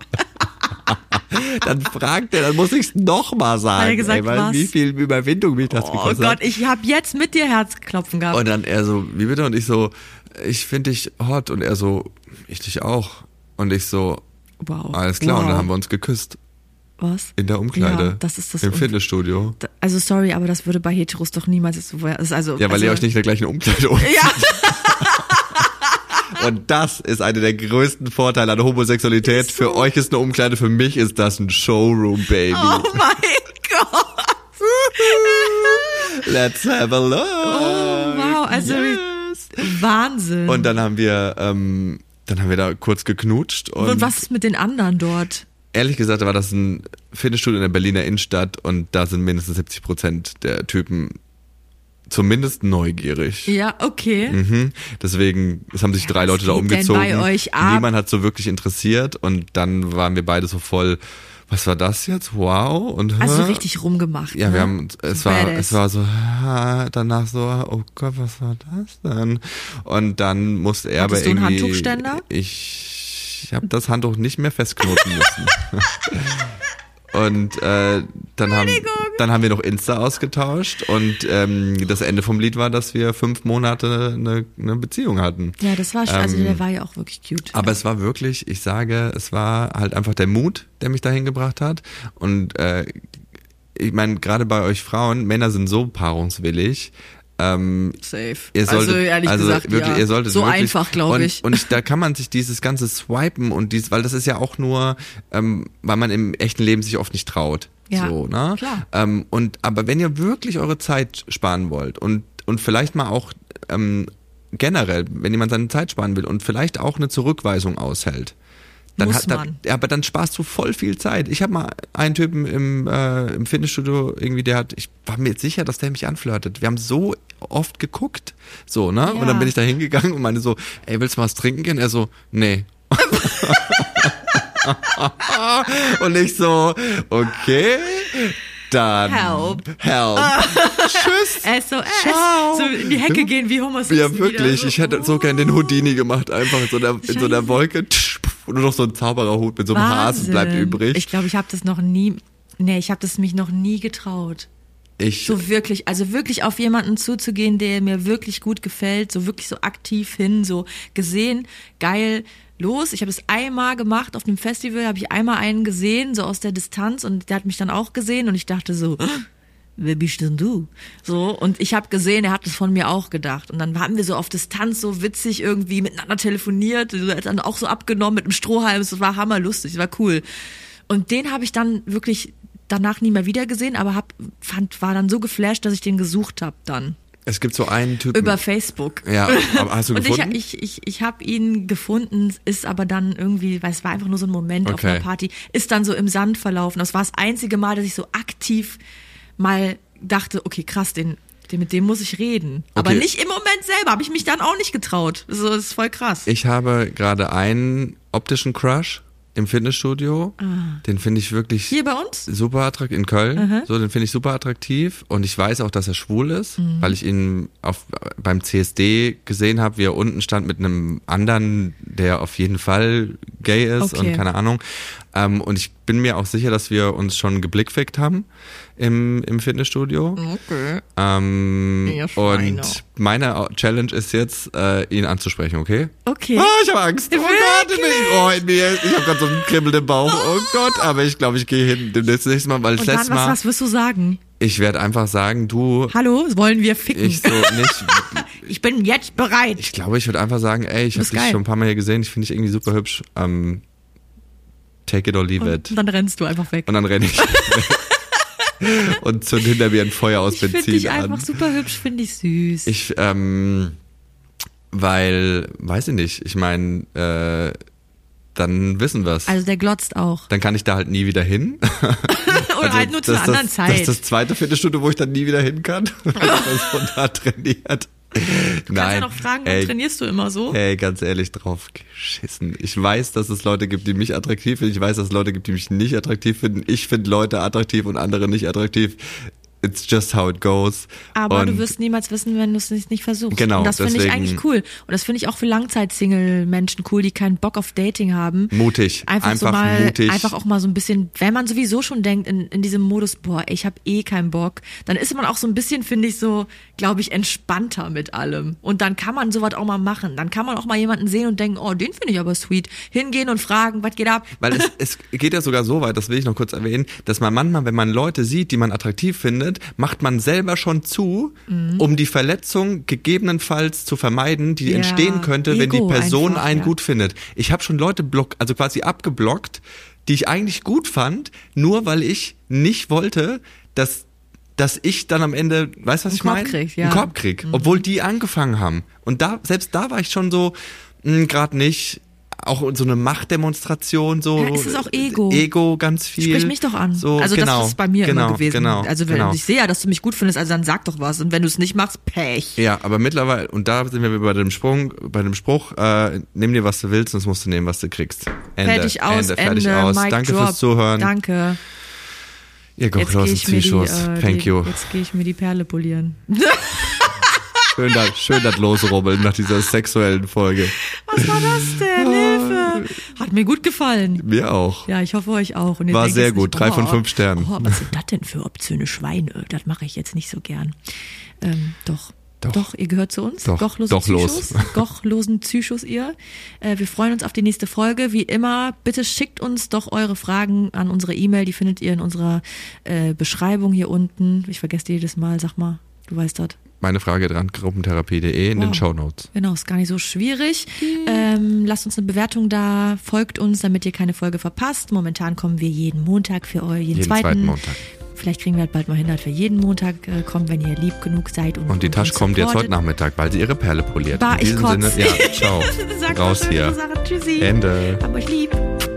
Dann fragt er, dann muss ich es nochmal sagen. Hat er gesagt, ey, weil was? Wie viel Überwindung mich das Oh gekostet Gott, hat. ich habe jetzt mit dir Herzklopfen gehabt. Und dann er so, wie bitte? Und ich so, ich finde dich hot. Und er so, ich dich auch. Und ich so, wow. alles klar. Wow. Und dann haben wir uns geküsst. Was? In der Umkleide. Ja, das ist das Im Um- Fitnessstudio. Also sorry, aber das würde bei Heteros doch niemals so. Das ist also, Ja, weil also, ihr euch nicht in der gleichen Umkleide umzieht. Ja. Und das ist einer der größten Vorteile an Homosexualität. Für euch ist eine Umkleide, für mich ist das ein Showroom, Baby. Oh mein Gott. Let's have a look. Oh, wow, also Yes. Wahnsinn. Und dann haben wir, ähm, dann haben wir da kurz geknutscht. Und, Und was ist mit den anderen dort? ehrlich gesagt war das ein Fitnessstudio in der Berliner Innenstadt und da sind mindestens siebzig Prozent der Typen zumindest neugierig. Ja, okay. Mhm. Deswegen, es haben sich Ja, drei was Leute da geht denn umgezogen. bei euch ab? Niemand hat so wirklich interessiert und dann waren wir beide so voll, was war das jetzt? Wow. Und Also hä? richtig rumgemacht. Ja, ne? wir haben, es So war, badass. es war so, ha, danach so, oh Gott, was war das denn? Und dann musste er Hattest aber du einen irgendwie. Handtuchständer? Ich, ich habe das Handtuch nicht mehr festknoten müssen. Und äh, dann, haben, dann haben wir noch Insta ausgetauscht und ähm, das Ende vom Lied war, dass wir fünf Monate eine, eine Beziehung hatten. Ja, das war schon, also Ähm, der war ja auch wirklich cute. Aber es war wirklich, ich sage, es war halt einfach der Mut, der mich dahin gebracht hat. Und äh, ich meine, gerade bei euch Frauen, Männer sind so paarungswillig. Ähm, Safe. Ihr solltet, also ehrlich also gesagt, wirklich, ja. ihr solltet so wirklich, einfach, glaube ich. Und, und da kann man sich dieses ganze Swipen und dies, weil das ist ja auch nur, ähm, weil man im echten Leben sich oft nicht traut. Ja, so, ne? klar. Ähm, und aber wenn ihr wirklich eure Zeit sparen wollt und und vielleicht mal auch ähm, generell, wenn jemand seine Zeit sparen will und vielleicht auch eine Zurückweisung aushält. Dann Muss hat, dann, man. ja, aber dann sparst du voll viel Zeit. Ich habe mal einen Typen im, äh, im Fitnessstudio irgendwie, der hat, ich war mir jetzt sicher, dass der mich anflirtet. Wir haben so oft geguckt, so, ne? Ja. Und dann bin ich da hingegangen und meine so, ey, willst du was trinken gehen? Er so, nee. Und ich so, okay, dann Help. Help. Tschüss. S O S. Ciao. So in die Hecke gehen wie Homo Simpson. Ja, wirklich. So. Ich hätte so gern den Houdini gemacht, einfach in so einer, in so einer Scheiße. Wolke. Tsch, und nur noch so ein Zaubererhut mit so einem Hasen bleibt übrig. Ich glaube, ich habe das noch nie, nee, ich habe das mich noch nie getraut. Ich, So wirklich, also wirklich auf jemanden zuzugehen, der mir wirklich gut gefällt, so wirklich so aktiv hin, so gesehen, geil, los. Ich habe es einmal gemacht auf einem Festival, habe ich einmal einen gesehen, so aus der Distanz und der hat mich dann auch gesehen und ich dachte so, wer bist denn du? So, und ich habe gesehen, er hat es von mir auch gedacht. Und dann haben wir so auf Distanz so witzig irgendwie miteinander telefoniert, so, er hat dann auch so abgenommen mit einem Strohhalm, es war hammerlustig, es war cool. Und den habe ich dann wirklich danach nie mehr wieder gesehen, aber hab, fand, war dann so geflasht, dass ich den gesucht habe dann. es gibt so einen Typen. Über Facebook. Ja, aber hast du Und gefunden? ich, ich, ich, ich habe ihn gefunden, ist aber dann irgendwie, weil es war einfach nur so ein Moment auf Okay. einer Party, ist dann so im Sand verlaufen. Das war das einzige Mal, dass ich so aktiv mal dachte, okay, krass, den, den mit dem muss ich reden. Aber Okay. nicht im Moment selber, habe ich mich dann auch nicht getraut. So, das ist voll krass. Ich habe gerade einen optischen Crush im Fitnessstudio. Den finde ich wirklich Hier bei uns? super attraktiv in Köln. So, den finde ich super attraktiv und ich weiß auch, dass er schwul ist, Mhm. weil ich ihn auf beim C S D gesehen habe, wie er unten stand mit einem anderen, der auf jeden Fall gay ist Okay. und keine Ahnung. Ähm, und ich bin mir auch sicher, dass wir uns schon geblickfickt haben im im Fitnessstudio. Okay. Ähm, Ihr Schweine. und meine Challenge ist jetzt, äh, ihn anzusprechen, okay? Okay. Ah, ich habe Angst. Oh Gott, in mir, oh, in mir, ich habe gerade so einen Kribbel im Bauch. Oh Gott, aber ich glaube, ich gehe hin demnächst nächstes Mal, weil das Und dann, letzte was, Mal, was wirst du sagen? ich werde einfach sagen, du, Hallo, wollen wir ficken? ich so nicht, Ich bin jetzt bereit. ich glaube, ich würde einfach sagen, ey, ich habe bist dich geil. schon ein paar Mal hier gesehen, ich finde dich irgendwie super hübsch. Ähm, take it or leave it. Und dann rennst du einfach weg. Und dann renne ich und zünd hinter mir ein Feuer aus Ich finde Benzin dich an. einfach super hübsch, finde ich süß. Ich, ähm, weil, weiß ich nicht, ich meine, äh, dann wissen wir's. Also der glotzt auch. Dann kann ich da halt nie wieder hin. Oder halt nur zu einer das, anderen das, Zeit. Das ist das zweite Fitnessstudio, wo ich dann nie wieder hin kann. Weil ich das von da trainiert. Du kannst Nein, ja noch fragen, ey, wann trainierst du immer so? Ey, ganz ehrlich, drauf geschissen. Ich weiß, dass es Leute gibt, die mich attraktiv finden. Ich weiß, dass es Leute gibt, die mich nicht attraktiv finden. Ich finde Leute attraktiv und andere nicht attraktiv. It's just how it goes. Aber und du wirst niemals wissen, wenn du es nicht, nicht versuchst. Genau, Und das finde ich deswegen- eigentlich cool. Und das finde ich auch für Langzeit-Single-Menschen cool, die keinen Bock auf Dating haben. mutig. Einfach, so Einfach mal, mutig. einfach auch mal so ein bisschen, wenn man sowieso schon denkt in, in diesem Modus, boah, ich habe eh keinen Bock, dann ist man auch so ein bisschen, finde ich, so, glaube ich, entspannter mit allem. Und dann kann man sowas auch mal machen. Dann kann man auch mal jemanden sehen und denken, oh, den finde ich aber sweet. Hingehen und fragen, was geht ab? Weil es, es geht ja sogar so weit, das will ich noch kurz erwähnen, dass man manchmal, wenn man Leute sieht, die man attraktiv findet, macht man selber schon zu, Mhm. um die Verletzung gegebenenfalls zu vermeiden, die Ja, entstehen könnte, wenn die Ego Person einfach, einen ja. gut findet. Ich habe schon Leute block, also quasi abgeblockt, die ich eigentlich gut fand, nur weil ich nicht wollte, dass dass ich dann am Ende, weißt du, was Einen ich meine? Korb krieg, ja. Einen Korb krieg, obwohl die angefangen haben. Und da, selbst da war ich schon so, gerade nicht, auch so eine Machtdemonstration, so. Ja, es ist auch Ego. Ego ganz viel. Sprich mich doch an. So, also genau, das ist bei mir genau, immer gewesen. Genau, also wenn genau. ich sehe ja, dass du mich gut findest, also dann sag doch was. Und wenn du es nicht machst, Pech. Ja, aber mittlerweile, und da sind wir bei dem Sprung, bei dem Spruch, äh, nimm dir, was du willst, sonst musst du nehmen, was du kriegst. Ende, Fertig aus, Ende, fertig Ende, aus. Mic Danke drop. fürs Zuhören. Danke. Ihr Jetzt gehe gottlosen ich, mir die, Psychos. äh, Thank die, you. jetzt gehe ich mir die Perle polieren. Schön, das, schön das Losrubbeln nach dieser sexuellen Folge. Was war das denn? Hilfe! Hat mir gut gefallen. Mir auch. Ja, ich hoffe euch auch. Und ihr War denkt sehr jetzt gut, nicht, drei oh, von fünf Sternen. Oh, was sind das denn für obszöne Schweine? Das mache ich jetzt nicht so gern. Ähm, doch. Doch. Doch, ihr gehört zu uns. Doch, Gochlosen doch Psychos. los. Gochlosen Psychos ihr. Äh, wir freuen uns auf die nächste Folge. Wie immer, bitte schickt uns doch eure Fragen an unsere E-Mail. Die findet ihr in unserer äh, Beschreibung hier unten. Ich vergesse die jedes Mal. Sag mal, du weißt das. Meine Frage dran, gruppentherapie punkt de in Wow. den Shownotes. Genau, ist gar nicht so schwierig. Ähm, lasst uns eine Bewertung da, folgt uns, damit ihr keine Folge verpasst. Momentan kommen wir jeden Montag für euch, jeden, Jeden zweiten. zweiten Montag. Vielleicht kriegen wir halt bald mal hin, dass wir jeden Montag äh, kommen, wenn ihr lieb genug seid. Und, Und die und Tasche uns kommt jetzt supportet. heute Nachmittag, weil sie ihre Perle poliert. Bah, In ich diesem kotz. Sinne, ja, ciao. Sagt Raus doch schöne hier. Sachen. Tschüssi. Ende. Hab euch lieb.